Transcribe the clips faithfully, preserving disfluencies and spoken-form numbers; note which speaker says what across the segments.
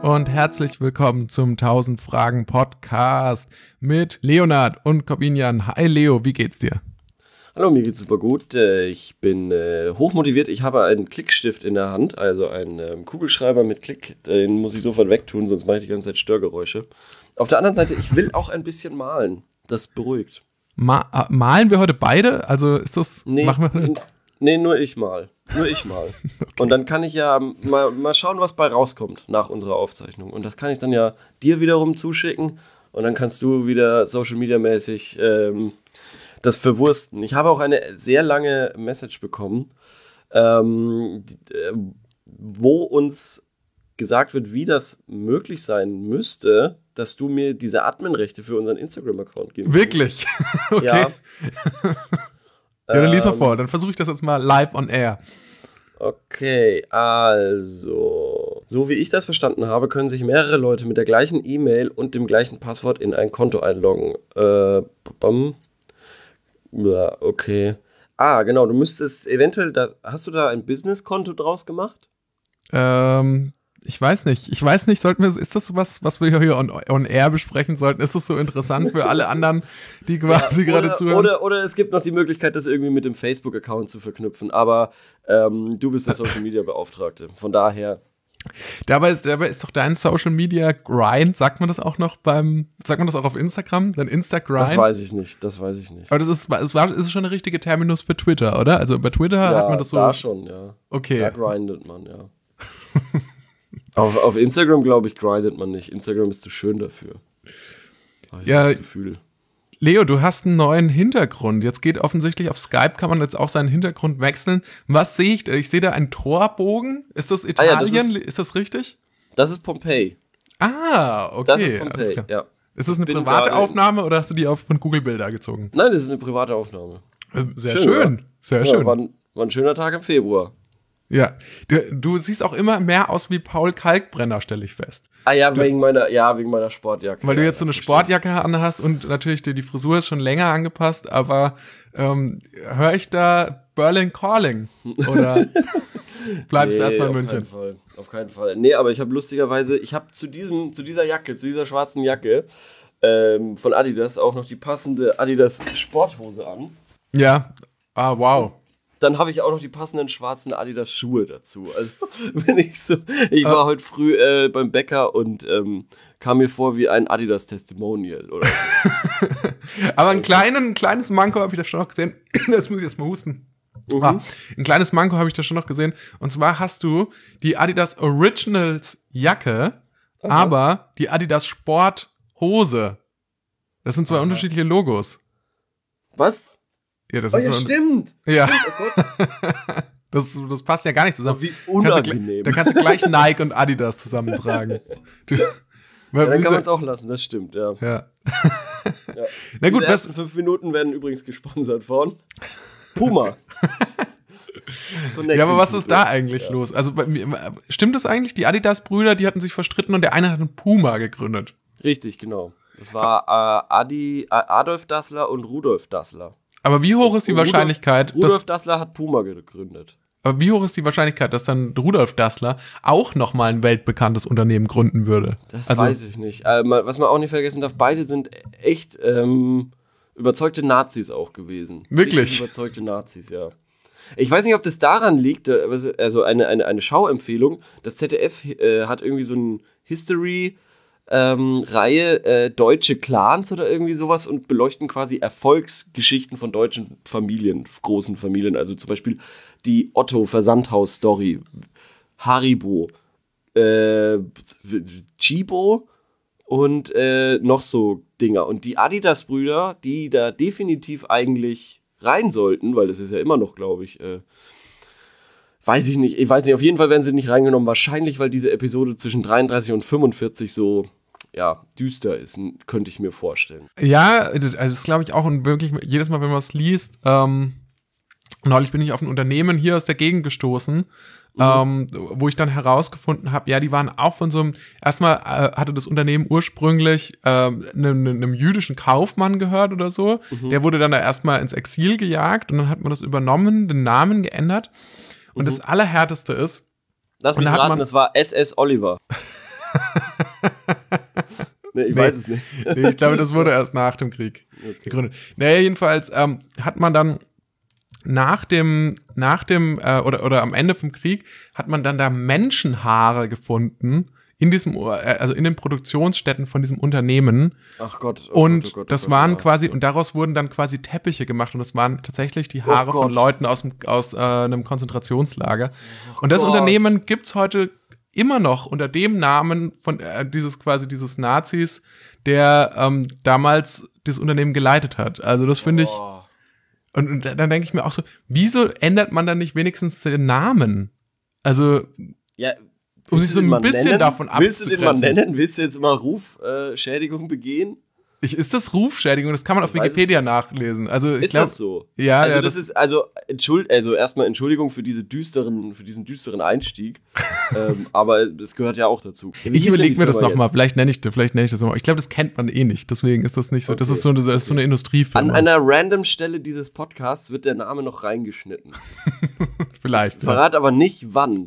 Speaker 1: und herzlich willkommen zum tausend Fragen Podcast mit Leonard und Corbinian. Hi Leo, wie geht's dir?
Speaker 2: Hallo, mir geht's super gut. Ich bin äh, hochmotiviert. Ich habe einen Klickstift in der Hand, also einen ähm, Kugelschreiber mit Klick. Den muss ich sofort wegtun, sonst mache ich die ganze Zeit Störgeräusche. Auf der anderen Seite, ich will auch ein bisschen malen. Das beruhigt.
Speaker 1: Ma- äh, malen wir heute beide? Also ist das...
Speaker 2: Nee,
Speaker 1: machen wir
Speaker 2: n- nee nur ich mal. Nur ich mal. Okay. Und dann kann ich ja mal, mal schauen, was bei rauskommt nach unserer Aufzeichnung. Und das kann ich dann ja dir wiederum zuschicken. Und dann kannst du wieder Social-Media-mäßig ähm, das verwursten. Ich habe auch eine sehr lange Message bekommen, ähm, die, äh, wo uns gesagt wird, wie das möglich sein müsste, dass du mir diese Admin-Rechte für unseren Instagram-Account gibst.
Speaker 1: Wirklich? Okay.
Speaker 2: Ja.
Speaker 1: Ja, dann lies mal
Speaker 2: Ähm,
Speaker 1: vor. Dann versuche ich das jetzt mal live on air.
Speaker 2: Okay, also, so wie ich das verstanden habe, können sich mehrere Leute mit der gleichen E-Mail und dem gleichen Passwort in ein Konto einloggen. Äh, bam. Ja, okay. Ah, genau, du müsstest eventuell, da, hast du da ein Business-Konto draus gemacht?
Speaker 1: Ähm, ich weiß nicht. Ich weiß nicht, sollten wir, ist das sowas, was wir hier on, on air besprechen sollten? Ist das so interessant für alle anderen, die quasi
Speaker 2: Ja,
Speaker 1: gerade
Speaker 2: oder,
Speaker 1: zuhören?
Speaker 2: Oder, oder es gibt noch die Möglichkeit, das irgendwie mit dem Facebook-Account zu verknüpfen, aber ähm, du bist der Social-Media-Beauftragte, von daher...
Speaker 1: Dabei ist, dabei ist doch dein Social Media Grind, sagt man das auch noch beim, sagt man das auch auf Instagram? Dein Insta-Grind?
Speaker 2: Das weiß ich nicht, das weiß ich nicht.
Speaker 1: Aber das ist, es war, ist schon eine richtige Terminus für Twitter, oder? Also bei Twitter
Speaker 2: Ja,
Speaker 1: hat man das so.
Speaker 2: da schon, ja.
Speaker 1: Okay.
Speaker 2: Da grindet man, ja. auf, auf Instagram, glaube ich, grindet man nicht. Instagram ist zu schön dafür. Habe ich
Speaker 1: Ja,
Speaker 2: das Gefühl.
Speaker 1: Leo, du hast einen neuen Hintergrund. Jetzt geht offensichtlich auf Skype, kann man jetzt auch seinen Hintergrund wechseln. Was sehe ich? Ich sehe da einen Torbogen. Ist das Italien?
Speaker 2: Ah ja, das ist,
Speaker 1: ist das richtig?
Speaker 2: Das ist Pompeji.
Speaker 1: Ah, okay.
Speaker 2: Das ist
Speaker 1: alles
Speaker 2: Pompeji,
Speaker 1: klar.
Speaker 2: ja.
Speaker 1: Ist das eine
Speaker 2: Bin
Speaker 1: private
Speaker 2: gerade-
Speaker 1: Aufnahme oder hast du die auf, von Google Bilder gezogen?
Speaker 2: Nein, das ist eine private Aufnahme.
Speaker 1: Äh, Sehr
Speaker 2: Schön,
Speaker 1: schön.
Speaker 2: oder?
Speaker 1: Sehr
Speaker 2: Ja,
Speaker 1: schön.
Speaker 2: war, ein, war ein schöner Tag im Februar.
Speaker 1: Ja. Du, du siehst auch immer mehr aus wie Paul Kalkbrenner, stelle ich fest.
Speaker 2: Ah ja, wegen meiner, ja, wegen meiner Sportjacke.
Speaker 1: Weil du
Speaker 2: ja,
Speaker 1: jetzt so eine
Speaker 2: verstehe.
Speaker 1: Sportjacke anhast und natürlich die, die Frisur ist schon länger angepasst, aber ähm, höre ich da Berlin Calling? Oder bleibst
Speaker 2: Nee,
Speaker 1: du erstmal in
Speaker 2: auf
Speaker 1: München?
Speaker 2: keinen Fall. Auf keinen Fall. Nee, aber ich habe lustigerweise, ich habe zu diesem, zu dieser Jacke, zu dieser schwarzen Jacke ähm, von Adidas auch noch die passende Adidas Sporthose an.
Speaker 1: Ja. Ah, wow.
Speaker 2: Dann habe ich auch noch die passenden schwarzen Adidas Schuhe dazu. Also bin ich so, ich war heute früh äh, beim Bäcker und ähm, kam mir vor wie ein Adidas Testimonial oder so.
Speaker 1: Aber ein, kleinen, ein kleines Manko habe ich da schon noch gesehen. Das muss ich jetzt mal husten.
Speaker 2: Mhm.
Speaker 1: Ah, ein kleines Manko habe ich da schon noch gesehen. Und zwar hast du die Adidas Originals Jacke,
Speaker 2: Aha.
Speaker 1: aber die Adidas Sporthose. Das sind zwei
Speaker 2: Aha.
Speaker 1: unterschiedliche Logos.
Speaker 2: Was?
Speaker 1: Ja, das
Speaker 2: Oh
Speaker 1: sind
Speaker 2: ja,
Speaker 1: zwei
Speaker 2: stimmt.
Speaker 1: Ja.
Speaker 2: Oh Gott.
Speaker 1: Das, das passt ja gar nicht zusammen.
Speaker 2: Wie
Speaker 1: Kannst du
Speaker 2: unangenehm.
Speaker 1: gl- Dann kannst du gleich Nike und Adidas zusammentragen. Du,
Speaker 2: Ja, dann kann man
Speaker 1: ja,
Speaker 2: es auch lassen, das stimmt, ja.
Speaker 1: ja.
Speaker 2: Ja.
Speaker 1: Na gut,
Speaker 2: Die
Speaker 1: was,
Speaker 2: ersten fünf Minuten werden übrigens gesponsert von Puma.
Speaker 1: ja, aber was ist da eigentlich los? Also bei mir- stimmt das eigentlich? Die Adidas-Brüder, die hatten sich verstritten und der eine hat einen Puma gegründet.
Speaker 2: Richtig, genau. Das war äh, Adi, äh, Adolf Dassler und Rudolf Dassler.
Speaker 1: Aber wie hoch ist die
Speaker 2: Rudolf-
Speaker 1: Wahrscheinlichkeit,
Speaker 2: Rudolf
Speaker 1: dass,
Speaker 2: Dassler hat Puma gegründet.
Speaker 1: aber wie hoch ist die Wahrscheinlichkeit, dass dann Rudolf Dassler auch nochmal ein weltbekanntes Unternehmen gründen würde?
Speaker 2: Das
Speaker 1: also,
Speaker 2: weiß ich nicht. Äh, mal- was man auch nicht vergessen darf, beide sind echt ähm, überzeugte Nazis auch gewesen.
Speaker 1: Wirklich?
Speaker 2: Richtig überzeugte Nazis, ja. Ich weiß nicht, ob das daran liegt, äh, was- also eine, eine, eine Schauempfehlung. Das Z D F äh, hat irgendwie so ein History- Ähm, Reihe äh, deutsche Clans oder irgendwie sowas und beleuchten quasi Erfolgsgeschichten von deutschen Familien, großen Familien. Also zum Beispiel die Otto-Versandhaus-Story, Haribo, äh, Chibo und äh, noch so Dinger. Und die Adidas-Brüder, die da definitiv eigentlich rein sollten, weil das ist ja immer noch, glaube ich, äh, weiß ich nicht, ich weiß nicht, auf jeden Fall werden sie nicht reingenommen. Wahrscheinlich, weil diese Episode zwischen dreiunddreißig und fünfundvierzig so, ja, düster ist, könnte ich mir vorstellen.
Speaker 1: ja, also das glaube ich auch. Und wirklich jedes Mal, wenn man es liest, ähm, neulich bin ich auf ein Unternehmen hier aus der Gegend gestoßen, mhm. ähm, wo ich dann herausgefunden habe, ja, die waren auch von so einem, erstmal äh, hatte das Unternehmen ursprünglich ähm, einem, einem jüdischen Kaufmann gehört oder so. Mhm. Der wurde dann da erstmal ins Exil gejagt und dann hat man das übernommen, den Namen geändert. Und mhm. das Allerhärteste ist,
Speaker 2: Lass mich
Speaker 1: da hat
Speaker 2: raten,
Speaker 1: man-
Speaker 2: das war S S Oliver. Nee, ich
Speaker 1: Nee.
Speaker 2: weiß es nicht.
Speaker 1: Nee, ich glaube, das wurde erst nach dem Krieg
Speaker 2: Okay.
Speaker 1: gegründet. Naja, jedenfalls ähm, hat man dann nach dem, nach dem, äh, oder, oder am Ende vom Krieg hat man dann da Menschenhaare gefunden in diesem, äh, also in den Produktionsstätten von diesem Unternehmen.
Speaker 2: Ach Gott. Oh
Speaker 1: Und
Speaker 2: Gott, oh Gott, oh
Speaker 1: das
Speaker 2: Gott,
Speaker 1: waren
Speaker 2: ja.
Speaker 1: quasi, und daraus wurden dann quasi Teppiche gemacht und das waren tatsächlich die Haare
Speaker 2: Oh Gott.
Speaker 1: von Leuten aus, dem, aus äh, einem Konzentrationslager. und das
Speaker 2: Gott.
Speaker 1: Unternehmen gibt's heute immer noch unter dem Namen von äh, dieses quasi dieses Nazis, der ähm, damals das Unternehmen geleitet hat. Also das finde ich,
Speaker 2: Oh.
Speaker 1: und, und dann denke ich mir auch so, wieso ändert man dann nicht wenigstens den Namen? Also,
Speaker 2: Ja,
Speaker 1: um
Speaker 2: willst
Speaker 1: sich
Speaker 2: du
Speaker 1: so
Speaker 2: den
Speaker 1: ein
Speaker 2: mal
Speaker 1: bisschen
Speaker 2: nennen?
Speaker 1: davon
Speaker 2: Willst du den mal
Speaker 1: abzugrenzen.
Speaker 2: nennen? Willst du jetzt immer Rufschädigung äh, Schädigung begehen?
Speaker 1: ich, ist das Rufschädigung? Das kann man
Speaker 2: Ich
Speaker 1: auf
Speaker 2: weiß
Speaker 1: Wikipedia nachlesen. Also ich
Speaker 2: Ist
Speaker 1: glaube,
Speaker 2: das so?
Speaker 1: ja,
Speaker 2: also
Speaker 1: ja,
Speaker 2: das,
Speaker 1: das-
Speaker 2: ist also entschuld, also erstmal Entschuldigung für diese düsteren, für diesen düsteren Einstieg, ähm, aber es gehört ja auch dazu. Wie
Speaker 1: ich
Speaker 2: hieß denn
Speaker 1: überlege
Speaker 2: die
Speaker 1: mir das
Speaker 2: Firma
Speaker 1: nochmal.
Speaker 2: jetzt?
Speaker 1: Vielleicht nenne ich das, vielleicht nenne ich das nochmal. Ich glaube, das kennt man eh nicht. Deswegen ist das nicht so. Das
Speaker 2: Okay,
Speaker 1: ist so, eine- das ist so eine Industriefirma.
Speaker 2: An einer random Stelle dieses Podcasts wird der Name noch reingeschnitten.
Speaker 1: vielleicht. Ja.
Speaker 2: Verrat aber nicht wann.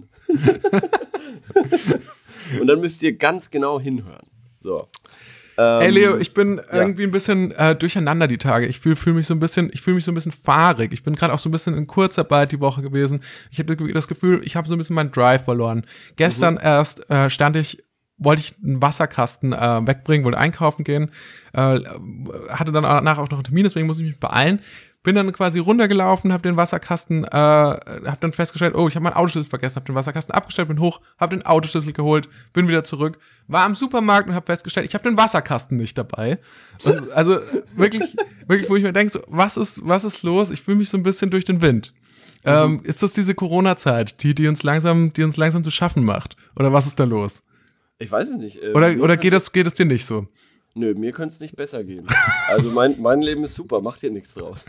Speaker 2: Und dann müsst ihr ganz genau hinhören. So. Ähm,
Speaker 1: Ey Leo, ich bin irgendwie ein bisschen äh, durcheinander die Tage. Ich fühle fühl mich so ein bisschen, ich fühle mich so ein bisschen fahrig. Ich bin gerade auch so ein bisschen in Kurzarbeit die Woche gewesen. Ich habe das Gefühl, ich habe so ein bisschen meinen Drive verloren. Gestern
Speaker 2: Mhm.
Speaker 1: erst äh, stand ich, wollte ich einen Wasserkasten äh, wegbringen, wollte einkaufen gehen, äh, hatte dann danach auch noch einen Termin, deswegen muss ich mich beeilen. Bin dann quasi runtergelaufen, habe den Wasserkasten, äh, habe dann festgestellt, oh, ich habe meinen Autoschlüssel vergessen, habe den Wasserkasten abgestellt, bin hoch, habe den Autoschlüssel geholt, bin wieder zurück, war am Supermarkt und habe festgestellt, ich habe den Wasserkasten nicht dabei. Und also wirklich, wirklich, wo ich mir denke, so, was ist, was ist los? Ich fühle mich so ein bisschen durch den Wind.
Speaker 2: Mhm.
Speaker 1: Ähm, ist das diese Corona-Zeit, die, die uns langsam, die uns langsam zu schaffen macht? Oder was ist da los?
Speaker 2: Ich weiß es nicht. Äh,
Speaker 1: Oder,
Speaker 2: mir
Speaker 1: oder
Speaker 2: könnte-
Speaker 1: geht es, geht es dir nicht so?
Speaker 2: Nö, mir könnte es nicht besser gehen. Also mein, mein Leben ist super, macht hier nichts draus.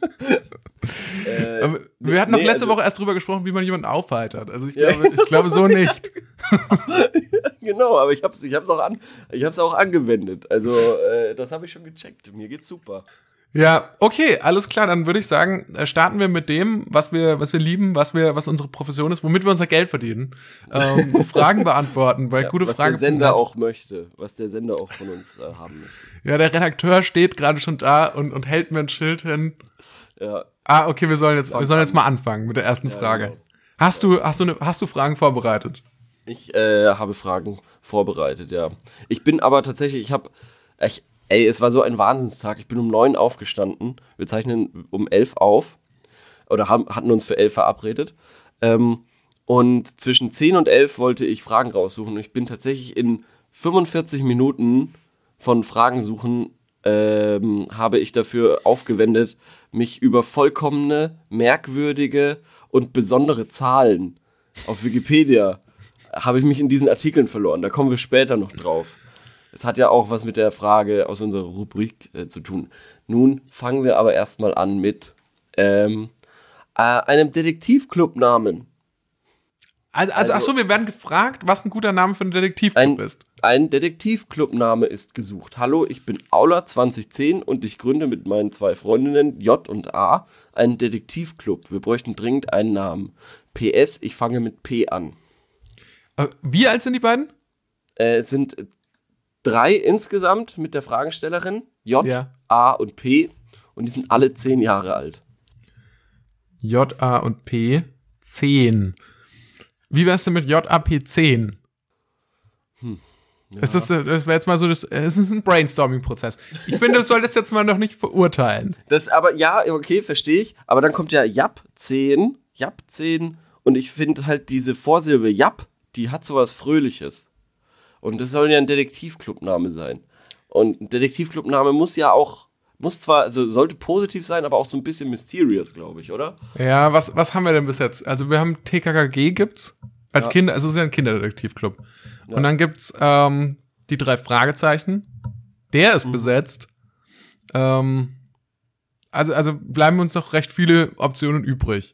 Speaker 2: äh,
Speaker 1: Aber wir hatten noch
Speaker 2: nee,
Speaker 1: letzte
Speaker 2: also-
Speaker 1: Woche erst drüber gesprochen, wie man jemanden aufheitert. Also ich
Speaker 2: Ja.
Speaker 1: glaube, ich glaube so nicht.
Speaker 2: Genau, aber ich habe es ich hab's auch, an, ich hab's auch angewendet. Also äh, das habe ich schon gecheckt. Mir geht's super.
Speaker 1: Ja, okay, alles klar. Dann würde ich sagen, äh, starten wir mit dem, was wir, was wir lieben, was wir, was unsere Profession ist, womit wir unser Geld verdienen. Ähm, Fragen beantworten, bei
Speaker 2: Ja,
Speaker 1: gute
Speaker 2: was
Speaker 1: Frage.
Speaker 2: der Sender auch möchte. Was der Sender auch von uns äh, haben möchte.
Speaker 1: Ja, der Redakteur steht gerade schon da und, und hält mir ein Schild hin.
Speaker 2: Ja,
Speaker 1: Ah, okay, wir sollen jetzt, wir
Speaker 2: Fang
Speaker 1: sollen
Speaker 2: an.
Speaker 1: jetzt mal anfangen mit der ersten
Speaker 2: Ja,
Speaker 1: Frage.
Speaker 2: genau.
Speaker 1: Hast du, hast du, ne, hast du Fragen vorbereitet?
Speaker 2: ich äh, habe Fragen vorbereitet, ja. Ich bin aber tatsächlich, ich habe, ich, ey, es war so ein Wahnsinnstag. Ich bin um neun aufgestanden. Wir zeichnen um elf auf. Oder haben, hatten uns für elf verabredet. Ähm, und zwischen zehn und elf wollte ich Fragen raussuchen. Und ich bin tatsächlich in fünfundvierzig Minuten von Fragen suchen, ähm, habe ich dafür aufgewendet, mich über vollkommene, merkwürdige und besondere Zahlen auf Wikipedia habe ich mich in diesen Artikeln verloren. Da kommen wir später noch drauf. Es hat ja auch was mit der Frage aus unserer Rubrik äh, zu tun. Nun fangen wir aber erstmal an mit ähm, äh, einem Detektivclub-Namen.
Speaker 1: Also, also,
Speaker 2: Also-
Speaker 1: ach so, wir werden gefragt, was ein guter Name für einen Detektivclub
Speaker 2: Ein,
Speaker 1: ist.
Speaker 2: ein Detektivclub-Name ist gesucht. Hallo, ich bin Aula zwanzig zehn und ich gründe mit meinen zwei Freundinnen J und A einen Detektivclub. Wir bräuchten dringend einen Namen. P S, ich fange mit P an.
Speaker 1: Äh, Wie alt sind die beiden?
Speaker 2: Äh, es sind drei insgesamt mit der Fragestellerin. J,
Speaker 1: Ja.
Speaker 2: A und P. Und die sind alle zehn Jahre alt.
Speaker 1: J, A und P zehn. Wie wär's denn mit J, A, P zehn?
Speaker 2: Ja.
Speaker 1: Es ist, äh, das wäre jetzt mal so, das, es ist ein Brainstorming-Prozess. Ich finde, du solltest jetzt mal noch nicht verurteilen.
Speaker 2: Das aber, ja, okay, verstehe ich. Aber dann kommt ja Jap zehn, Jap zehn. Und ich finde halt diese Vorsilbe Jap, die hat sowas Fröhliches. Und das soll ja ein Detektivclubname sein. Und ein Detektivclubname muss ja auch, muss zwar, also sollte positiv sein, aber auch so ein bisschen mysterious, glaube ich, oder?
Speaker 1: Ja, was, was haben wir denn bis jetzt? Also wir haben T K K G gibt's als
Speaker 2: Ja.
Speaker 1: Kinder, also es ist ja ein Kinderdetektivclub.
Speaker 2: Ja.
Speaker 1: Und dann gibt's ähm, die drei Fragezeichen. Der
Speaker 2: Mhm.
Speaker 1: ist besetzt. Ähm, also, also bleiben uns noch recht viele Optionen übrig.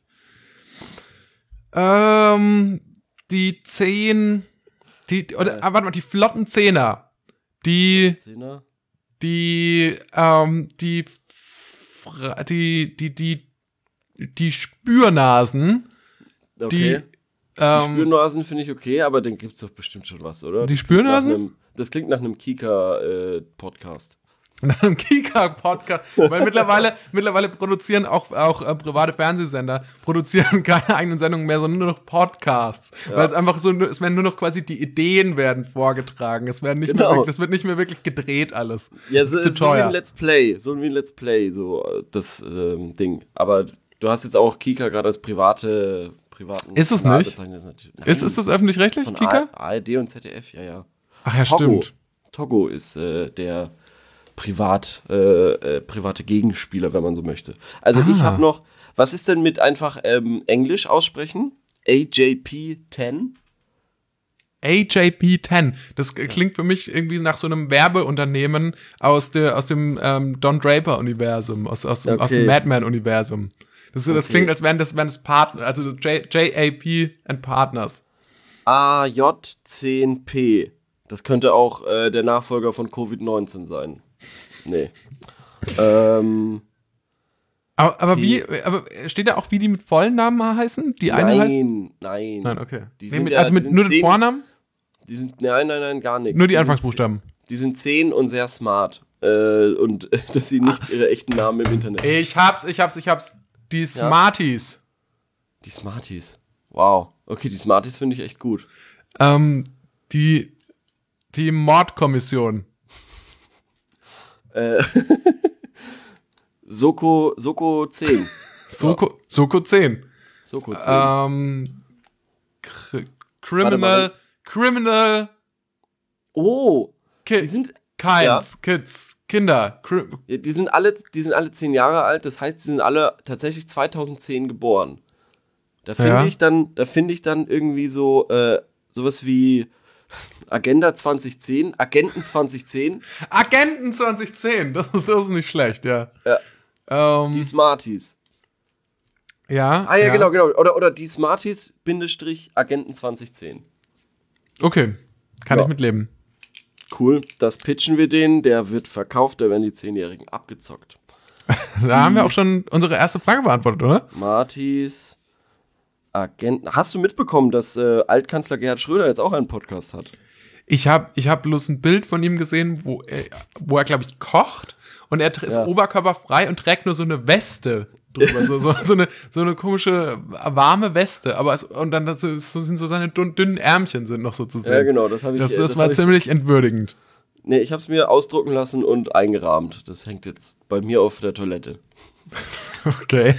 Speaker 1: Ähm, die zehn, die, oder,
Speaker 2: Ja.
Speaker 1: ah, warte mal, die flotten Zehner. Die,
Speaker 2: Zehner.
Speaker 1: die, ähm, die, Fra- die, die, die, die Spürnasen,
Speaker 2: Okay.
Speaker 1: die,
Speaker 2: Die
Speaker 1: ähm,
Speaker 2: Spürnasen finde ich okay, aber dann gibt es doch bestimmt schon was, oder?
Speaker 1: Die
Speaker 2: Das klingt nach
Speaker 1: Spürnasen?
Speaker 2: einem- Das klingt nach einem Kika-Podcast.
Speaker 1: Nach einem Kika-Podcast. Weil mittlerweile, mittlerweile produzieren auch, auch äh, private Fernsehsender, produzieren keine eigenen Sendungen mehr, sondern nur noch Podcasts. Ja. Weil es einfach so, es werden nur noch quasi die Ideen werden vorgetragen. Es werden nicht genau. mehr wirklich, es wird nicht mehr wirklich gedreht alles.
Speaker 2: Ja, so, so wie ein Let's Play. So wie ein Let's Play, so das ähm, Ding. Aber du hast jetzt auch Kika gerade als private privaten
Speaker 1: Ist es
Speaker 2: Kanal
Speaker 1: nicht?
Speaker 2: bezeichnet.
Speaker 1: Ist, ist das öffentlich-rechtlich, Kika?
Speaker 2: A R D und Z D F, ja, ja.
Speaker 1: Ach ja,
Speaker 2: Togo.
Speaker 1: stimmt.
Speaker 2: Togo ist äh, der privat, äh, äh, private Gegenspieler, wenn man so möchte. Also ah. ich habe noch, was ist denn mit einfach ähm, Englisch aussprechen? A J P zehn?
Speaker 1: A J P zehn. Das ja. klingt für mich irgendwie nach so einem Werbeunternehmen aus, der, aus dem ähm, Don Draper-Universum, aus, aus, okay. aus dem Madman-Universum. Das, okay. das klingt, als wären das, wären das Partner, also J, J A P and Partners.
Speaker 2: A J zehn P. Das könnte auch äh, der Nachfolger von Covid neunzehn sein. Nee. ähm,
Speaker 1: aber aber wie, aber steht da auch, wie die mit vollen Namen heißen? Die eine
Speaker 2: nein,
Speaker 1: heißt?
Speaker 2: nein.
Speaker 1: Nein, okay.
Speaker 2: Die
Speaker 1: nee,
Speaker 2: sind
Speaker 1: mit,
Speaker 2: ja,
Speaker 1: also mit nur den Vornamen?
Speaker 2: Die sind, nein, nein, nein, gar nichts.
Speaker 1: Nur die,
Speaker 2: die
Speaker 1: Anfangsbuchstaben?
Speaker 2: Sind, die sind zehn und sehr smart. Äh, und äh, dass sie nicht Ach. ihre echten Namen im Internet haben.
Speaker 1: Ich hab's, ich hab's, ich hab's. Die Smarties. Ja.
Speaker 2: Die Smarties. Wow. Okay, die Smarties finde ich echt gut.
Speaker 1: Ähm, die, die Mordkommission.
Speaker 2: Äh, Soko, Soko zehn.
Speaker 1: Soko, ja. Soko zehn.
Speaker 2: Soko zehn.
Speaker 1: Ähm, Kr- Criminal, Criminal.
Speaker 2: Oh,
Speaker 1: Ki-
Speaker 2: die sind
Speaker 1: Kinds,
Speaker 2: ja.
Speaker 1: Kids, Kinder. Cri-
Speaker 2: ja, die sind alle, die sind alle zehn Jahre alt. Das heißt, sie sind alle tatsächlich zweitausendzehn geboren. Da finde
Speaker 1: ja.
Speaker 2: ich dann, da finde ich dann irgendwie so äh, sowas wie Agenda zwanzig zehn, Agenten zwanzig zehn.
Speaker 1: Agenten zwanzig zehn, das ist, das ist nicht schlecht, ja.
Speaker 2: ja.
Speaker 1: Ähm,
Speaker 2: die Smarties.
Speaker 1: Ja.
Speaker 2: Ah ja, ja. genau, genau. Oder, oder die Smarties, Bindestrich, Agenten zwanzig zehn.
Speaker 1: Okay, kann ja. ich mitleben.
Speaker 2: Cool, das pitchen wir denen, der wird verkauft, da werden die Zehnjährigen abgezockt.
Speaker 1: Da die haben wir auch schon unsere erste Frage beantwortet, oder?
Speaker 2: Smarties, Agenten. Hast du mitbekommen, dass äh, Altkanzler Gerhard Schröder jetzt auch einen Podcast hat?
Speaker 1: Ich habe ich hab bloß ein Bild von ihm gesehen, wo er, wo er glaube ich, kocht und er ist ja. oberkörperfrei und trägt nur so eine Weste drüber, so, so, so, eine, so eine komische, warme Weste, aber es, und dann das sind so seine dünn, dünnen Ärmchen sind noch so zu sehen.
Speaker 2: Ja, genau, das habe ich.
Speaker 1: Das, das,
Speaker 2: das
Speaker 1: war ziemlich
Speaker 2: ich,
Speaker 1: entwürdigend.
Speaker 2: Nee, ich habe es mir ausdrucken lassen und eingerahmt. Das hängt jetzt bei mir auf der Toilette.
Speaker 1: Okay.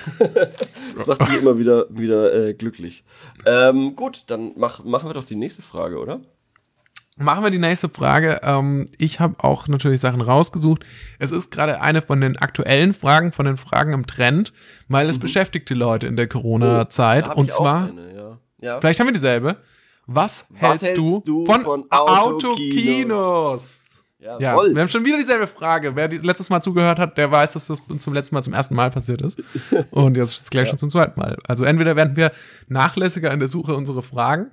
Speaker 2: Macht mich immer wieder, wieder äh, glücklich. Ähm, gut, dann mach, machen wir doch die nächste Frage, oder?
Speaker 1: Machen wir die nächste Frage. Ähm, ich habe auch natürlich Sachen rausgesucht. Es ist gerade eine von den aktuellen Fragen, von den Fragen im Trend, weil es mhm. beschäftigt die Leute in der Corona-Zeit.
Speaker 2: Oh,
Speaker 1: und zwar,
Speaker 2: eine, ja. Ja.
Speaker 1: vielleicht haben wir dieselbe. Was, Was hältst, hältst du, du von, von Autokinos? Autokinos? Ja, ja, wir haben schon wieder dieselbe Frage. Wer die, letztes Mal zugehört hat, der weiß, dass das uns zum letzten Mal zum ersten Mal passiert ist. Und jetzt ist es gleich ja. schon zum zweiten Mal. Also entweder werden wir nachlässiger in der Suche unserer Fragen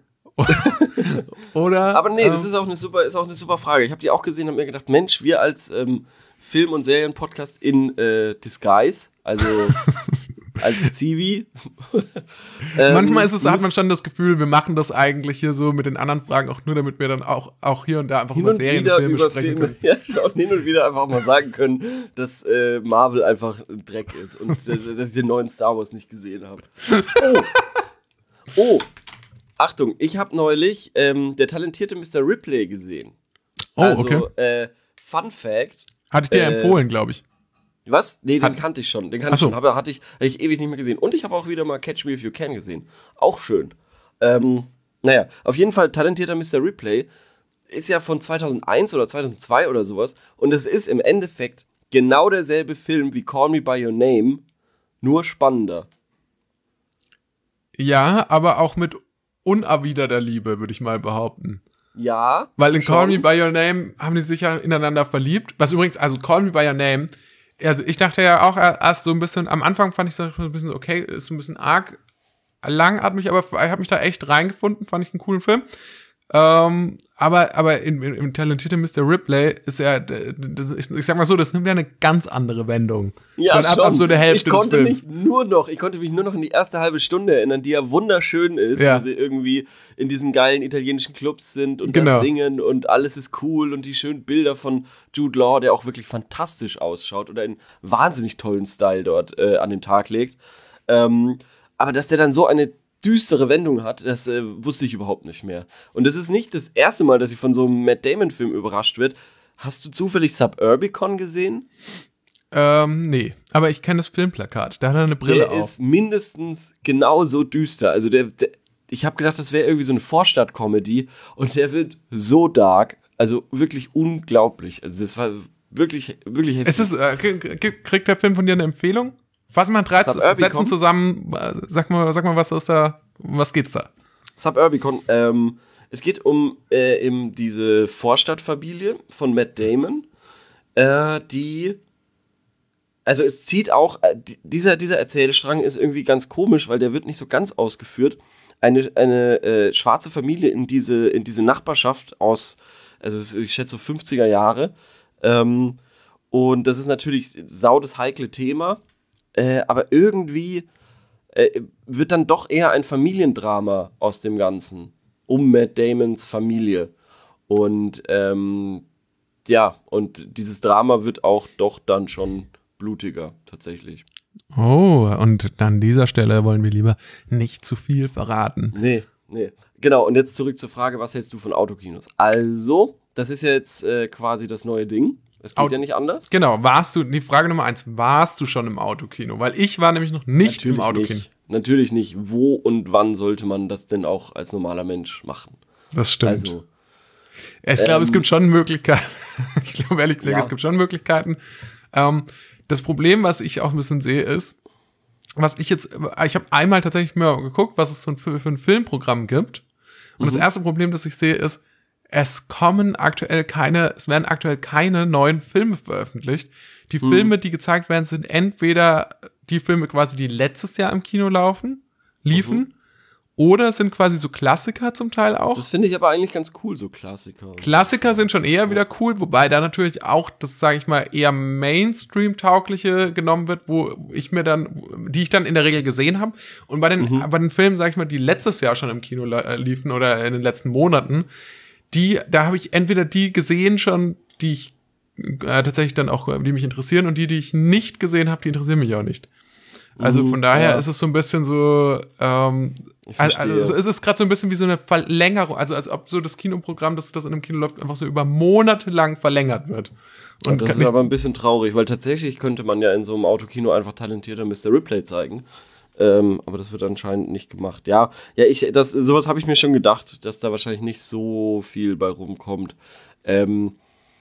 Speaker 1: oder.
Speaker 2: Aber nee,
Speaker 1: ähm,
Speaker 2: das ist auch eine super, ist auch eine super Frage. Ich habe die auch gesehen und habe mir gedacht, Mensch, wir als ähm, Film- und Serienpodcast in äh, Disguise, also als Zivi.
Speaker 1: ähm, Manchmal ist es, hat man schon das Gefühl, wir machen das eigentlich hier so mit den anderen Fragen auch nur, damit wir dann auch, auch hier und da einfach über Serien und Filme sprechen Filme, können.
Speaker 2: Ja, und hin und wieder einfach mal sagen können, dass äh, Marvel einfach ein Dreck ist und dass, dass ich den neuen Star Wars nicht gesehen habe. Oh, oh. Achtung, ich habe neulich ähm, der talentierte Mister Ripley gesehen.
Speaker 1: Oh,
Speaker 2: also,
Speaker 1: okay.
Speaker 2: Äh, Fun Fact.
Speaker 1: Hatte ich dir äh, empfohlen, glaube ich.
Speaker 2: Was? Nee,
Speaker 1: Hat,
Speaker 2: den kannte ich schon. Den kannte
Speaker 1: so.
Speaker 2: ich schon. Aber hatte ich, hatte ich ewig nicht mehr gesehen. Und ich habe auch wieder mal Catch Me If You Can gesehen. Auch schön. Ähm, naja, auf jeden Fall talentierter Mister Ripley ist ja von zweitausendeins oder zweitausendzwei oder sowas. Und es ist im Endeffekt genau derselbe Film wie Call Me By Your Name, nur spannender.
Speaker 1: Ja, aber auch mit unerwiderter Liebe, würde ich mal behaupten.
Speaker 2: Ja.
Speaker 1: Weil in
Speaker 2: schon.
Speaker 1: Call Me By Your Name haben die sich ja ineinander verliebt. Was übrigens, also Call Me By Your Name, also ich dachte ja auch erst so ein bisschen, am Anfang fand ich so ein bisschen okay, ist so ein bisschen arg langatmig, aber ich habe mich da echt reingefunden, fand ich einen coolen Film. Ähm, aber aber in, in, im talentierten Mister Ripley ist ja, das, ich, ich sag mal so, das nimmt ja eine ganz andere Wendung.
Speaker 2: Ja,
Speaker 1: Und ab,
Speaker 2: schon.
Speaker 1: ab so der Hälfte
Speaker 2: ich konnte
Speaker 1: des Films.
Speaker 2: mich nur noch, ich konnte mich nur noch in die erste halbe Stunde erinnern, die ja wunderschön ist,
Speaker 1: Ja.
Speaker 2: wo sie irgendwie in diesen geilen italienischen Clubs sind und
Speaker 1: Genau.
Speaker 2: da singen und alles ist cool und die schönen Bilder von Jude Law, der auch wirklich fantastisch ausschaut und einen wahnsinnig tollen Style dort äh, an den Tag legt. Ähm, aber dass der dann so eine düstere Wendung hat, das äh, wusste ich überhaupt nicht mehr. Und das ist nicht das erste Mal, dass ich von so einem Matt Damon-Film überrascht wird. Hast du zufällig Suburbicon gesehen?
Speaker 1: Ähm, nee. Aber ich kenne das Filmplakat. Da hat er eine Brille
Speaker 2: Der
Speaker 1: auf.
Speaker 2: ist mindestens genauso düster. Also der, der ich habe gedacht, das wäre irgendwie so eine Vorstadt-Comedy und der wird so dark. Also wirklich unglaublich. Also das war wirklich, wirklich heftig.
Speaker 1: Ist es, äh, kriegt der Film von dir eine Empfehlung? Fass mal drei Sätzen zusammen. Sag mal, sag mal, was ist da, was geht's da?
Speaker 2: Suburbicon, ähm, es geht um äh, eben diese Vorstadtfamilie von Matt Damon, äh, die, also es zieht auch, äh, dieser, dieser Erzählstrang ist irgendwie ganz komisch, weil der wird nicht so ganz ausgeführt. Eine, eine äh, schwarze Familie in diese, in diese Nachbarschaft aus, also ich schätze so fünfziger Jahre, ähm, und das ist natürlich sau das heikle Thema. Äh, aber irgendwie äh, wird dann doch eher ein Familiendrama aus dem Ganzen um Matt Damons Familie. Und ähm, ja, und dieses Drama wird auch doch dann schon blutiger, tatsächlich.
Speaker 1: Oh, und an dieser Stelle wollen wir lieber nicht zu viel verraten.
Speaker 2: Nee, nee. Genau, und jetzt zurück zur Frage, was hältst du von Autokinos? Also, das ist ja jetzt äh, quasi das neue Ding. Es geht Auto- ja nicht anders.
Speaker 1: Genau, warst du, die Frage Nummer eins, warst du schon im Autokino? Weil ich war nämlich noch nicht
Speaker 2: Natürlich
Speaker 1: im Autokino.
Speaker 2: Nicht. Natürlich nicht. Wo und wann sollte man das denn auch als normaler Mensch machen?
Speaker 1: Das stimmt.
Speaker 2: Also,
Speaker 1: ich glaube, ähm, es gibt schon Möglichkeiten. Ich glaube, ehrlich gesagt,
Speaker 2: ja.
Speaker 1: es gibt schon Möglichkeiten. Ähm, das Problem, was ich auch ein bisschen sehe, ist, was ich jetzt, ich habe einmal tatsächlich mal geguckt, was es so für, für ein Filmprogramm gibt. Und mhm. das erste Problem, das ich sehe, ist, es kommen aktuell keine, es werden aktuell keine neuen Filme veröffentlicht. Die hm. Filme, die gezeigt werden, sind entweder die Filme quasi, die letztes Jahr im Kino laufen, liefen, mhm. oder sind quasi so Klassiker zum Teil auch.
Speaker 2: Das finde ich aber eigentlich ganz cool, so Klassiker.
Speaker 1: Klassiker sind schon eher wieder cool, wobei da natürlich auch, das sage ich mal, eher Mainstream-taugliche genommen wird, wo ich mir dann, die ich dann in der Regel gesehen habe. Und bei den, mhm. bei den Filmen, sage ich mal, die letztes Jahr schon im Kino liefen oder in den letzten Monaten, die, da habe ich entweder die gesehen schon, die ich äh, tatsächlich dann auch, die mich interessieren, und die, die ich nicht gesehen habe, die interessieren mich auch nicht. Also von daher ja. ist es so ein bisschen so, ähm, also es ist gerade so ein bisschen wie so eine Verlängerung, also als ob so das Kinoprogramm, das, das in einem Kino läuft, einfach so über Monate lang verlängert wird.
Speaker 2: Und ja, das ist aber ein bisschen traurig, weil tatsächlich könnte man ja in so einem Autokino einfach talentierter Mister Ripley zeigen. Ähm, aber das wird anscheinend nicht gemacht. Ja, ja, ich, das, sowas habe ich mir schon gedacht, dass da wahrscheinlich nicht so viel bei rumkommt. Ähm,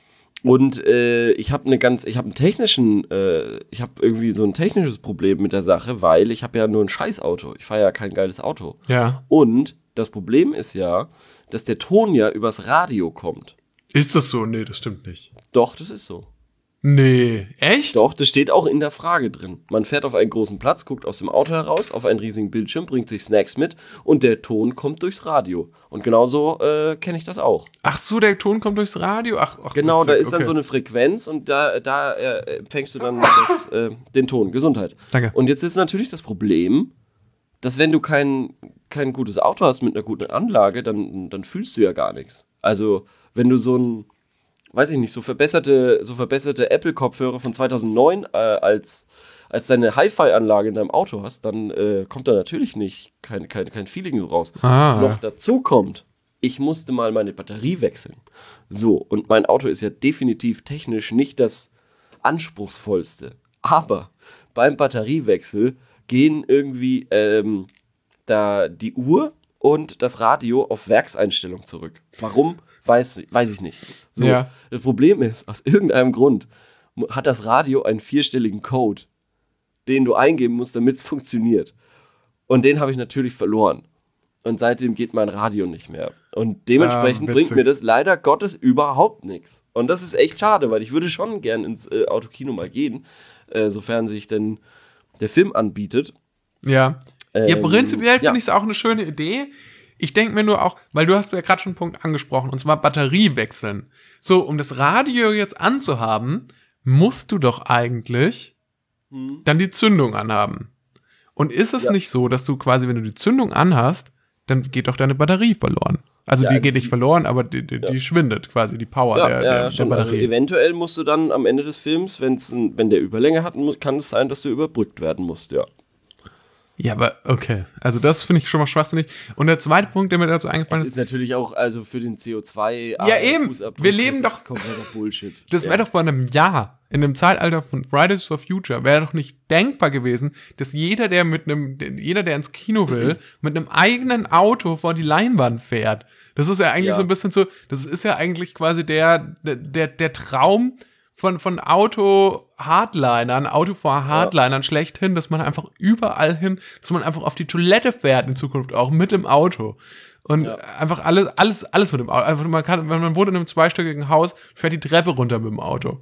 Speaker 2: und äh, ich habe eine ganz, ich habe einen technischen, äh, ich habe irgendwie so ein technisches Problem mit der Sache, weil ich habe ja nur ein Scheißauto. Ich fahre ja kein geiles Auto.
Speaker 1: Ja.
Speaker 2: Und das Problem ist ja, dass der Ton ja übers Radio kommt.
Speaker 1: Ist das so? Nee, das stimmt nicht.
Speaker 2: Doch, das ist so.
Speaker 1: Nee, echt?
Speaker 2: Doch, das steht auch in der Frage drin. Man fährt auf einen großen Platz, guckt aus dem Auto heraus, auf einen riesigen Bildschirm, bringt sich Snacks mit und der Ton kommt durchs Radio. Und genauso äh, kenne ich das auch.
Speaker 1: Ach so, der Ton kommt durchs Radio? Ach, ach
Speaker 2: genau,
Speaker 1: witzig.
Speaker 2: Da ist
Speaker 1: okay.
Speaker 2: dann so eine Frequenz und da, da äh, empfängst du dann das, äh, den Ton. Gesundheit.
Speaker 1: Danke.
Speaker 2: Und jetzt ist natürlich das Problem, dass wenn du kein, kein gutes Auto hast mit einer guten Anlage, dann, dann fühlst du ja gar nichts. Also, wenn du so ein weiß ich nicht, so verbesserte, so verbesserte Apple-Kopfhörer von zweitausendneun äh, als, als deine Hi-Fi-Anlage in deinem Auto hast, dann äh, kommt da natürlich nicht kein, kein, kein Feeling so raus.
Speaker 1: Ah.
Speaker 2: Noch dazu kommt, ich musste mal meine Batterie wechseln. So, und mein Auto ist ja definitiv technisch nicht das anspruchsvollste. Aber beim Batteriewechsel gehen irgendwie ähm, da die Uhr und das Radio auf Werkseinstellung zurück. Warum? Weiß, weiß ich nicht. So,
Speaker 1: ja.
Speaker 2: Das Problem ist, aus irgendeinem Grund hat das Radio einen vierstelligen Code, den du eingeben musst, damit es funktioniert. Und den habe ich natürlich verloren. Und seitdem geht mein Radio nicht mehr. Und dementsprechend ah, bringt mir das leider Gottes überhaupt nichts. Und das ist echt schade, weil ich würde schon gern ins äh, Autokino mal gehen, äh, sofern sich denn der Film anbietet.
Speaker 1: Ja.
Speaker 2: Ähm,
Speaker 1: ja, prinzipiell
Speaker 2: ja.
Speaker 1: finde ich es auch eine schöne Idee. ich denke mir nur auch, weil du hast ja gerade schon einen Punkt angesprochen, und zwar Batterie wechseln. So, um das Radio jetzt anzuhaben, musst du doch eigentlich hm. dann die Zündung anhaben. Und ist es ja. nicht so, dass du quasi, wenn du die Zündung anhast, dann geht doch deine Batterie verloren. Also ja, die geht nicht verloren, aber die, die, ja. die schwindet quasi, die Power
Speaker 2: ja,
Speaker 1: der,
Speaker 2: ja,
Speaker 1: der,
Speaker 2: schon.
Speaker 1: der Batterie.
Speaker 2: Also eventuell musst du dann am Ende des Films, wenn's ein, wenn der Überlänge hat, kann es sein, dass du überbrückt werden musst, ja.
Speaker 1: Ja, aber okay. Also das finde ich schon mal schwachsinnig. Und der zweite Punkt, der mir dazu eingefallen ist.
Speaker 2: Das ist natürlich auch, also für den C O zwei
Speaker 1: Ja, eben. Wir leben doch.
Speaker 2: Das kompletter Bullshit.
Speaker 1: Das wäre ja. doch vor einem Jahr, in dem Zeitalter von Fridays for Future, wäre doch nicht denkbar gewesen, dass jeder, der mit einem, jeder, der ins Kino will, mit einem eigenen Auto vor die Leinwand fährt. Das ist ja eigentlich ja. so ein bisschen so, das ist ja eigentlich quasi der, der, der Traum von, von Auto-Hardlinern, Auto vor Hardlinern ja. schlechthin, dass man einfach überall hin, dass man einfach auf die Toilette fährt in Zukunft auch mit dem Auto. Und ja. einfach alles, alles, alles mit dem Auto. Einfach, man kann, wenn man wohnt in einem zweistöckigen Haus, fährt die Treppe runter mit dem Auto.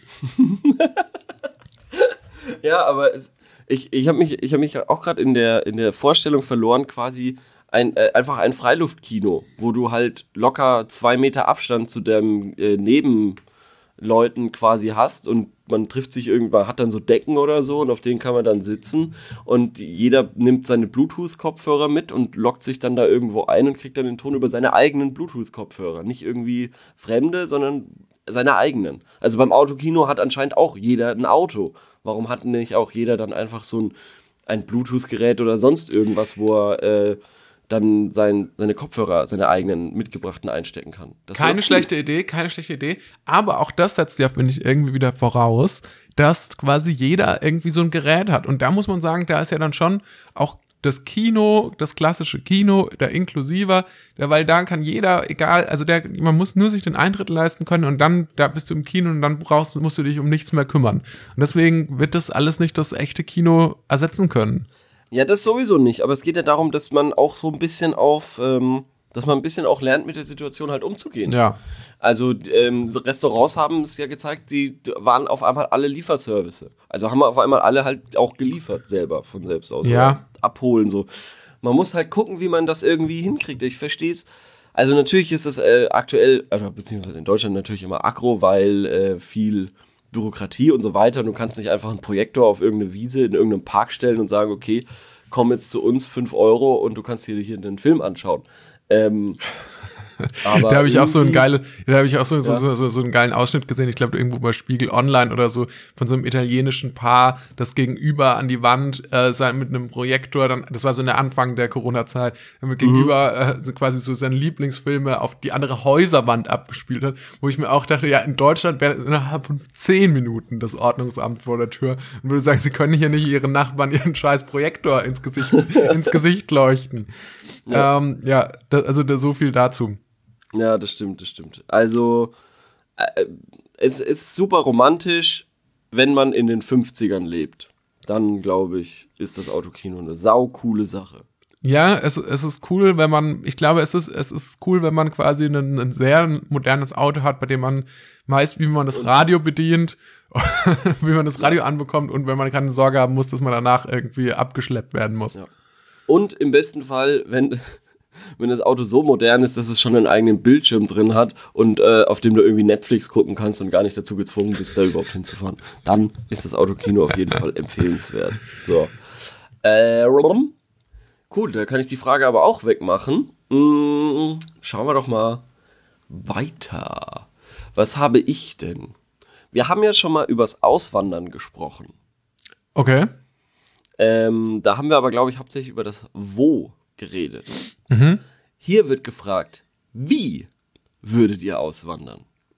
Speaker 2: Ja, aber es, ich, ich habe mich, ich hab mich auch gerade in der, in der Vorstellung verloren, quasi ein, äh, einfach ein Freiluftkino, wo du halt locker zwei Meter Abstand zu dem äh, Neben Leuten quasi hast und man trifft sich irgendwann, hat dann so Decken oder so und auf denen kann man dann sitzen und jeder nimmt seine Bluetooth-Kopfhörer mit und loggt sich dann da irgendwo ein und kriegt dann den Ton über seine eigenen Bluetooth-Kopfhörer. Nicht irgendwie fremde, sondern seine eigenen. Also beim Autokino hat anscheinend auch jeder ein Auto. Warum hat nicht auch jeder dann einfach so ein, ein Bluetooth-Gerät oder sonst irgendwas, wo er äh, dann sein, seine Kopfhörer, seine eigenen mitgebrachten einstecken kann. Das
Speaker 1: keine schlechte Idee, keine schlechte Idee. Aber auch das setzt ja, finde ich, irgendwie wieder voraus, dass quasi jeder irgendwie so ein Gerät hat. Und da muss man sagen, da ist ja dann schon auch das Kino, das klassische Kino, der inklusiver, der, weil da kann jeder, egal, also der, man muss nur sich den Eintritt leisten können und dann, da bist du im Kino und dann brauchst, musst du dich um nichts mehr kümmern. Und deswegen wird das alles nicht das echte Kino ersetzen können.
Speaker 2: Ja, das sowieso nicht, aber es geht ja darum, dass man auch so ein bisschen auf, ähm, dass man ein bisschen auch lernt, mit der Situation halt umzugehen.
Speaker 1: Ja.
Speaker 2: Also ähm, Restaurants haben es ja gezeigt, die waren auf einmal alle Lieferservice. Also haben auf einmal alle halt auch geliefert selber, von selbst aus.
Speaker 1: Ja.
Speaker 2: Abholen so. Man muss halt gucken, wie man das irgendwie hinkriegt. Ich verstehe es. Also natürlich ist es äh, aktuell, also beziehungsweise in Deutschland natürlich immer aggro, weil äh, viel Bürokratie und so weiter. Und du kannst nicht einfach einen Projektor auf irgendeine Wiese in irgendeinem Park stellen und sagen, okay, komm jetzt zu uns, fünf Euro und du kannst hier, hier einen Film anschauen. Ähm, aber
Speaker 1: da habe ich auch so einen geile, da habe ich auch so,
Speaker 2: ja.
Speaker 1: so, so, so einen geilen Ausschnitt gesehen, ich glaube irgendwo bei Spiegel Online oder so, von so einem italienischen Paar, das gegenüber an die Wand äh, sein, mit einem Projektor, dann, das war so in der Anfang der Corona-Zeit, mit gegenüber äh, so quasi so seine Lieblingsfilme auf die andere Häuserwand abgespielt hat, wo ich mir auch dachte, ja, in Deutschland wäre innerhalb von zehn Minuten das Ordnungsamt vor der Tür und würde sagen, sie können hier nicht ihren Nachbarn ihren scheiß Projektor ins Gesicht, ins Gesicht leuchten. Ja, ähm, ja das, also das, so viel dazu.
Speaker 2: Ja, das stimmt, das stimmt. Also, äh, es ist super romantisch, wenn man in den fünfzigern lebt. Dann, glaube ich, ist das Autokino eine saucoole Sache.
Speaker 1: Ja, es, es ist cool, wenn man, ich glaube, es ist, es ist cool, wenn man quasi ein, ein sehr modernes Auto hat, bei dem man weiß, wie man das und Radio das bedient, wie man das Radio ja. anbekommt und wenn man keine Sorge haben muss, dass man danach irgendwie abgeschleppt werden muss. Ja.
Speaker 2: Und im besten Fall, wenn... wenn das Auto so modern ist, dass es schon einen eigenen Bildschirm drin hat und äh, auf dem du irgendwie Netflix gucken kannst und gar nicht dazu gezwungen bist, da überhaupt hinzufahren, dann ist das Autokino auf jeden Fall empfehlenswert. So. Äh, cool, da kann ich die Frage aber auch wegmachen. Hm, schauen wir doch mal weiter. Was habe ich denn? Wir haben ja schon mal übers Auswandern gesprochen.
Speaker 1: Okay.
Speaker 2: Ähm, da haben wir aber, glaube ich, hauptsächlich über das Wo geredet.
Speaker 1: Mhm.
Speaker 2: Hier wird gefragt, wie würdet ihr auswandern?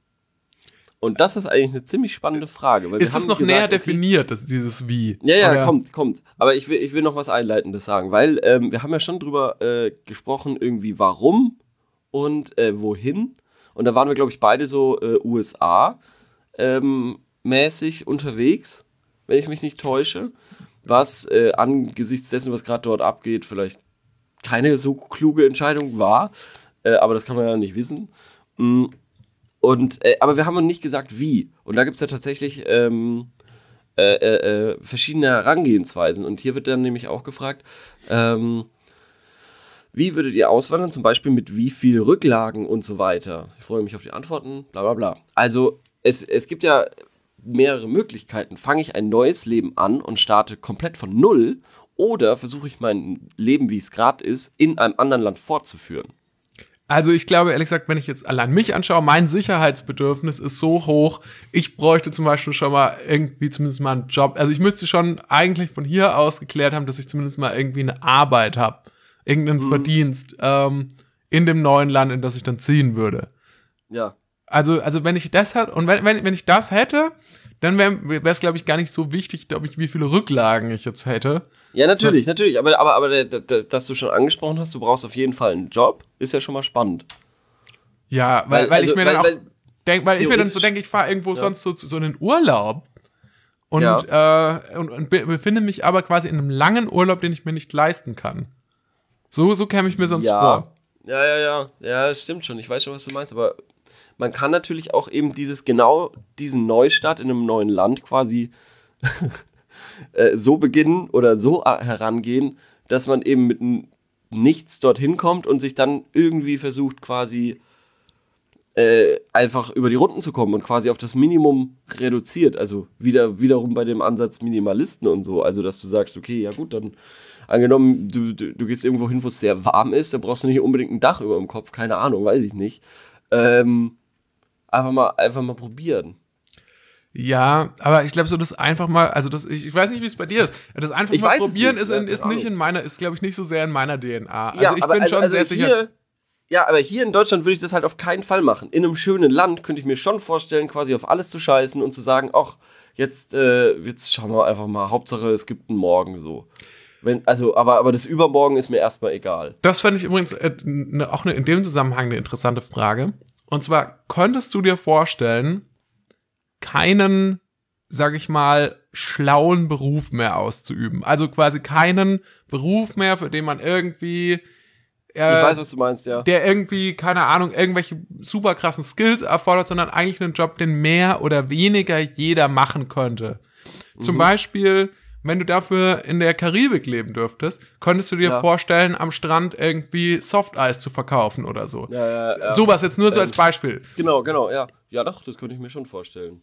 Speaker 2: Und das ist eigentlich eine ziemlich spannende Frage. Weil
Speaker 1: ist das noch
Speaker 2: gesagt,
Speaker 1: näher
Speaker 2: okay,
Speaker 1: definiert, das, dieses Wie?
Speaker 2: Ja, ja,
Speaker 1: Oder?
Speaker 2: kommt, kommt. Aber ich will, ich will noch was Einleitendes sagen, weil ähm, wir haben ja schon drüber äh, gesprochen, irgendwie warum und äh, wohin. Und da waren wir, glaube ich, beide so äh, U S A ähm, mäßig unterwegs, wenn ich mich nicht täusche. Was äh, angesichts dessen, was gerade dort abgeht, vielleicht keine so kluge Entscheidung war, äh, aber das kann man ja nicht wissen. Und, äh, aber wir haben nicht gesagt, wie. Und da gibt es ja tatsächlich ähm, äh, äh, verschiedene Herangehensweisen. Und hier wird dann nämlich auch gefragt, ähm, Wie würdet ihr auswandern? Zum Beispiel mit wie viel Rücklagen und so weiter? Ich freue mich auf die Antworten, bla bla bla. Also es, es gibt ja mehrere Möglichkeiten. Fange ich ein neues Leben an und starte komplett von Null oder versuche ich mein Leben, wie es gerade ist, in einem anderen Land fortzuführen?
Speaker 1: Also ich glaube, ehrlich gesagt, wenn ich jetzt allein mich anschaue, mein Sicherheitsbedürfnis ist so hoch, ich bräuchte zum Beispiel schon mal irgendwie zumindest mal einen Job. Also ich müsste schon eigentlich von hier aus geklärt haben, dass ich zumindest mal irgendwie eine Arbeit habe, irgendeinen mhm. Verdienst ähm, in dem neuen Land, in das ich dann ziehen würde.
Speaker 2: Ja.
Speaker 1: Also, also wenn ich das hätte, und wenn, wenn, wenn ich das hätte, dann wäre es, glaube ich, gar nicht so wichtig, glaube ich, wie viele Rücklagen ich jetzt hätte.
Speaker 2: Ja, natürlich, so. natürlich. Aber, aber, aber der, der, dass du schon angesprochen hast, du brauchst auf jeden Fall einen Job, ist ja schon mal spannend.
Speaker 1: Ja, weil, weil, weil also, ich mir weil, dann auch denke, weil ich mir dann so denke, ich fahre irgendwo ja. sonst so, so einen Urlaub und, ja. äh, und, und befinde mich aber quasi in einem langen Urlaub, den ich mir nicht leisten kann. So, so käme ich mir sonst
Speaker 2: ja.
Speaker 1: vor.
Speaker 2: Ja, ja, ja. Ja, das stimmt schon. Ich weiß schon, was du meinst, aber man kann natürlich auch eben dieses, genau diesen Neustart in einem neuen Land quasi äh, so beginnen oder so herangehen, dass man eben mit nichts dorthin kommt und sich dann irgendwie versucht quasi äh, einfach über die Runden zu kommen und quasi auf das Minimum reduziert. Also wieder wiederum bei dem Ansatz Minimalisten und so. Also dass du sagst, okay, ja gut, dann angenommen, du, du, du gehst irgendwo hin, wo es sehr warm ist, da brauchst du nicht unbedingt ein Dach über dem Kopf, keine Ahnung, weiß ich nicht. Ähm, einfach mal, einfach mal probieren.
Speaker 1: Ja, aber ich glaube so, das einfach mal, also das, ich, ich weiß nicht, wie es bei dir ist, das einfach
Speaker 2: ich
Speaker 1: mal probieren
Speaker 2: nicht,
Speaker 1: ist, in, ist nicht in meiner, ist glaube ich nicht so sehr in meiner D N A. Also
Speaker 2: ja,
Speaker 1: ich
Speaker 2: aber
Speaker 1: bin
Speaker 2: also,
Speaker 1: schon
Speaker 2: also
Speaker 1: sehr
Speaker 2: hier,
Speaker 1: sicher.
Speaker 2: Ja, aber hier in Deutschland würde ich das halt auf keinen Fall machen. In einem schönen Land könnte ich mir schon vorstellen, quasi auf alles zu scheißen und zu sagen, ach, jetzt, äh, jetzt schauen wir einfach mal, Hauptsache es gibt einen Morgen so. Wenn, also, aber, aber das Übermorgen ist mir erstmal egal.
Speaker 1: Das fand ich übrigens äh, ne, auch ne, in dem Zusammenhang eine interessante Frage. Und zwar, könntest du dir vorstellen, keinen, sag ich mal, schlauen Beruf mehr auszuüben? Also quasi keinen Beruf mehr, für den man irgendwie äh,
Speaker 2: ich weiß, was du meinst, ja.
Speaker 1: Der irgendwie, keine Ahnung, irgendwelche super krassen Skills erfordert, sondern eigentlich einen Job, den mehr oder weniger jeder machen könnte. Mhm. Zum Beispiel, wenn du dafür in der Karibik leben dürftest, könntest du dir ja. vorstellen, am Strand irgendwie Softeis zu verkaufen oder so.
Speaker 2: Ja, ja, ja.
Speaker 1: Sowas jetzt nur so ähm, als Beispiel.
Speaker 2: Genau, genau, ja. Ja, doch, das könnte ich mir schon vorstellen.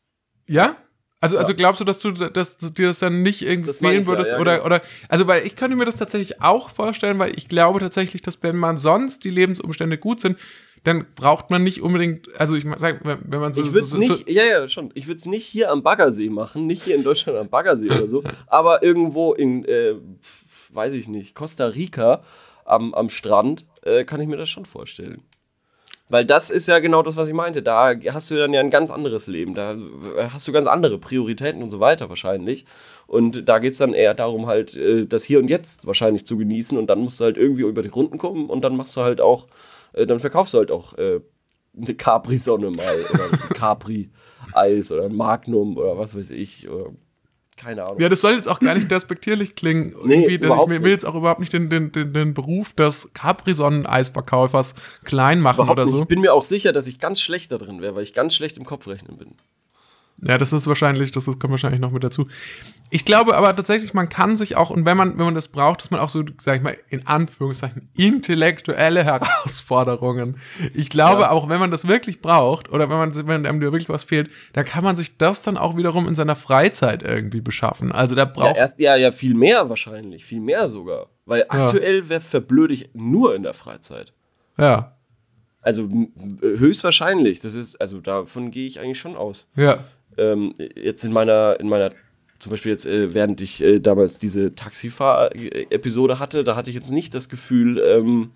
Speaker 1: Ja? Also, ja. also glaubst du, dass du dass du dir das dann nicht irgendwie das fehlen würdest? Ja, ja, oder, genau. oder, also, weil ich könnte mir das tatsächlich auch vorstellen, weil ich glaube tatsächlich, dass wenn man sonst die Lebensumstände gut sind, dann braucht man nicht unbedingt, also ich sag, wenn, wenn man so...
Speaker 2: Ich würde es
Speaker 1: so,
Speaker 2: nicht, so, ja, ja, schon. Ich würde es nicht hier am Baggersee machen, nicht hier in Deutschland am Baggersee oder so, aber irgendwo in, äh, weiß ich nicht, Costa Rica am, am Strand äh, kann ich mir das schon vorstellen. Weil das ist ja genau das, was ich meinte. Da hast du dann ja ein ganz anderes Leben. Da hast du ganz andere Prioritäten und so weiter wahrscheinlich. Und da geht es dann eher darum, halt das Hier und Jetzt wahrscheinlich zu genießen. Und dann musst du halt irgendwie über die Runden kommen. Und dann machst du halt auch, dann verkaufst du halt auch äh, eine Capri-Sonne mal. Oder ein Capri-Eis oder ein Magnum oder was weiß ich. Oder keine Ahnung.
Speaker 1: Ja, das soll jetzt auch gar nicht despektierlich klingen.
Speaker 2: Nee,
Speaker 1: Irgendwie, dass ich mir will jetzt auch überhaupt nicht den, den, den, den Beruf des Capri-Sonnen-Eisverkäufers klein machen
Speaker 2: überhaupt
Speaker 1: oder
Speaker 2: nicht.
Speaker 1: so.
Speaker 2: Ich bin mir auch sicher, dass ich ganz schlecht da drin wäre, weil ich ganz schlecht im Kopfrechnen bin.
Speaker 1: Ja, das ist wahrscheinlich, das kommt wahrscheinlich noch mit dazu. Ich glaube aber tatsächlich, man kann sich auch, und wenn man, wenn man das braucht, dass man auch so, sag ich mal, in Anführungszeichen, intellektuelle Herausforderungen. Ich glaube
Speaker 2: ja.
Speaker 1: auch, wenn man das wirklich braucht, oder wenn man, wenn einem wirklich was fehlt, dann kann man sich das dann auch wiederum in seiner Freizeit irgendwie beschaffen. Also da braucht.
Speaker 2: Ja, erst, ja, ja, viel mehr wahrscheinlich, viel mehr sogar. Weil ja. aktuell verblöde ich nur in der Freizeit.
Speaker 1: Ja.
Speaker 2: Also höchstwahrscheinlich, das ist, also davon gehe ich eigentlich schon aus.
Speaker 1: Ja.
Speaker 2: Ähm, jetzt in meiner, in meiner, zum Beispiel jetzt, äh, während ich äh, damals diese Taxifahr-Episode hatte, da hatte ich jetzt nicht das Gefühl, ähm,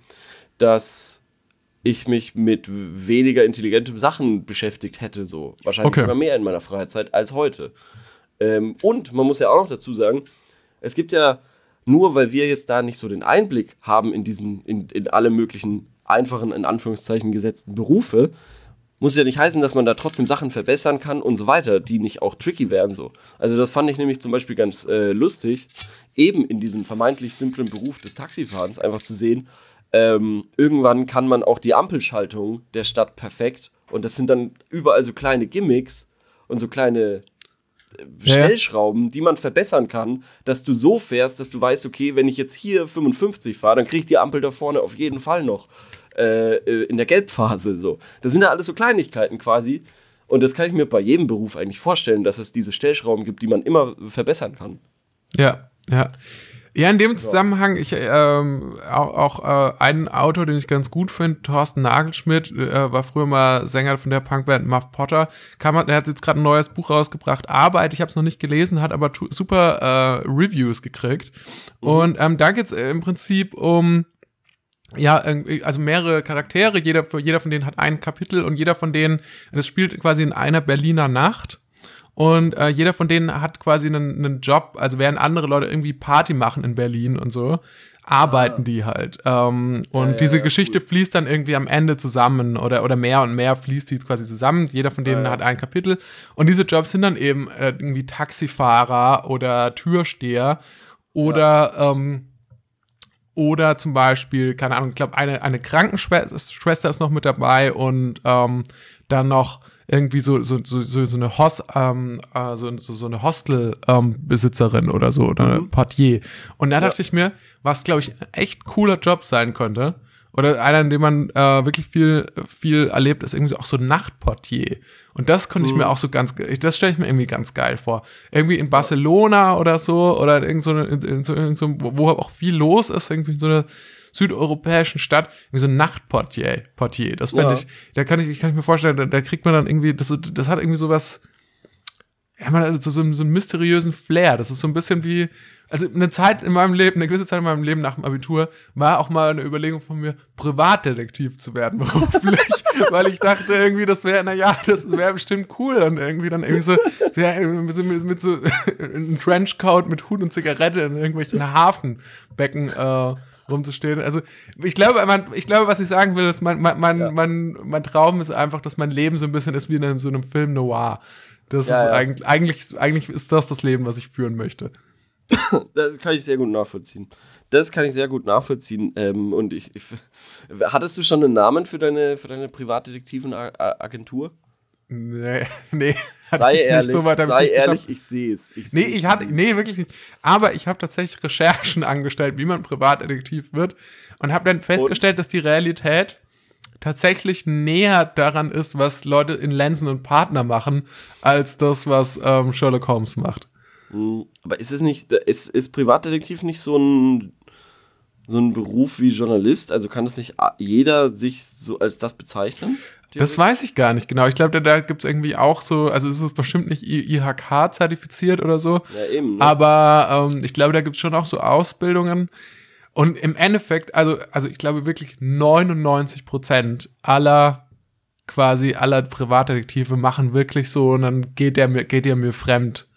Speaker 2: dass ich mich mit weniger intelligentem Sachen beschäftigt hätte, so. Wahrscheinlich
Speaker 1: okay.
Speaker 2: sogar mehr in meiner Freizeit als heute. Ähm, und man muss ja auch noch dazu sagen, es gibt ja, nur weil wir jetzt da nicht so den Einblick haben in diesen, in, in alle möglichen einfachen, in Anführungszeichen gesetzten Berufe, muss ja nicht heißen, dass man da trotzdem Sachen verbessern kann und so weiter, die nicht auch tricky wären so. Also das fand ich nämlich zum Beispiel ganz äh, lustig, eben in diesem vermeintlich simplen Beruf des Taxifahrens einfach zu sehen, ähm, irgendwann kann man auch die Ampelschaltung der Stadt perfekt und das sind dann überall so kleine Gimmicks und so kleine äh, Stellschrauben, die man verbessern kann, dass du so fährst, dass du weißt, okay, wenn ich jetzt hier fünfundfünfzig fahre, dann kriege ich die Ampel da vorne auf jeden Fall noch äh, in der Gelbphase. So. Das sind ja alles so Kleinigkeiten quasi. Und das kann ich mir bei jedem Beruf eigentlich vorstellen, dass es diese Stellschrauben gibt, die man immer verbessern kann.
Speaker 1: Ja, ja. Ja, in dem Zusammenhang, ich ähm, auch, auch äh, einen Autor, den ich ganz gut finde, Thorsten Nagelschmidt, äh, war früher mal Sänger von der Punkband Muff Potter. Kann man, der hat jetzt gerade ein neues Buch rausgebracht, Arbeit, ich habe es noch nicht gelesen, hat aber tu- super äh, Reviews gekriegt. Mhm. Und ähm, da geht's im Prinzip um ja, also mehrere Charaktere, jeder, jeder von denen hat ein Kapitel und jeder von denen, das spielt quasi in einer Berliner Nacht. Und äh, jeder von denen hat quasi einen, einen Job, also während andere Leute irgendwie Party machen in Berlin und so, arbeiten ah. die halt. Ähm, und ja, diese ja, Geschichte cool. fließt dann irgendwie am Ende zusammen oder oder mehr und mehr fließt die quasi zusammen. Jeder von denen ja, ja. hat ein Kapitel. Und diese Jobs sind dann eben äh, irgendwie Taxifahrer oder Türsteher oder ja. ähm, oder zum Beispiel, keine Ahnung, ich glaube, eine, eine Krankenschwester ist noch mit dabei und ähm, dann noch irgendwie so so so so eine Host ähm, äh, so, so so eine Hostel-Besitzerin ähm, oder so oder mhm. Portier. Und da ja. dachte ich mir, was glaube ich ein echt cooler Job sein könnte oder einer, in dem man äh, wirklich viel viel erlebt, ist irgendwie so auch so ein Nachtportier. Und das könnte mhm. ich mir auch so ganz, das stelle ich mir irgendwie ganz geil vor. Irgendwie in Barcelona oder so oder in irgend so, eine, in so, in so wo auch viel los ist, irgendwie in so eine südeuropäischen Stadt, wie so ein Nachtportier, Portier. Das fände ja. ich, da kann ich, kann ich mir vorstellen, da, da kriegt man dann irgendwie, das, das hat irgendwie sowas, ja, man hat so, so, so einen mysteriösen Flair. Das ist so ein bisschen wie, also eine Zeit in meinem Leben, eine gewisse Zeit in meinem Leben nach dem Abitur, war auch mal eine Überlegung von mir, Privatdetektiv zu werden beruflich, weil ich dachte irgendwie, das wäre, naja, das wäre bestimmt cool und irgendwie dann irgendwie so, ja, mit, mit, mit so einem Trenchcoat mit Hut und Zigarette in irgendwelchen Hafenbecken, äh, rumzustehen. Also ich glaube, man, ich glaube, was ich sagen will, ist, mein, mein, mein, ja. mein, mein Traum ist einfach, dass mein Leben so ein bisschen ist wie in einem, so einem Film Noir. Das ja, ist ja. Eigentlich, eigentlich, eigentlich ist das das Leben, was ich führen möchte.
Speaker 2: Das kann ich sehr gut nachvollziehen. Das kann ich sehr gut nachvollziehen. Ähm, und ich, ich, hattest du schon einen Namen für deine, für deine Privatdetektiven-Agentur?
Speaker 1: Nee, nee.
Speaker 2: Sei ehrlich, so weit, sei ehrlich, ich sehe es.
Speaker 1: Nee, ich hatte, nee, wirklich nicht. Aber ich habe tatsächlich Recherchen angestellt, wie man Privatdetektiv wird und habe dann festgestellt, und? dass die Realität tatsächlich näher daran ist, was Leute in Lenzen und Partner machen, als das, was ähm, Sherlock Holmes macht.
Speaker 2: Aber ist es nicht, ist, ist Privatdetektiv nicht so ein, so ein Beruf wie Journalist? Also kann das nicht jeder sich so als das bezeichnen?
Speaker 1: Das weiß ich gar nicht genau. Ich glaube, da, da gibt es irgendwie auch so, also es ist bestimmt nicht I H K-zertifiziert oder so.
Speaker 2: Ja, eben. Ne?
Speaker 1: Aber ähm, ich glaube, da gibt es schon auch so Ausbildungen. Und im Endeffekt, also, also ich glaube wirklich neunundneunzig Prozent aller quasi aller Privatdetektive machen wirklich so und dann geht der mir, geht der mir fremd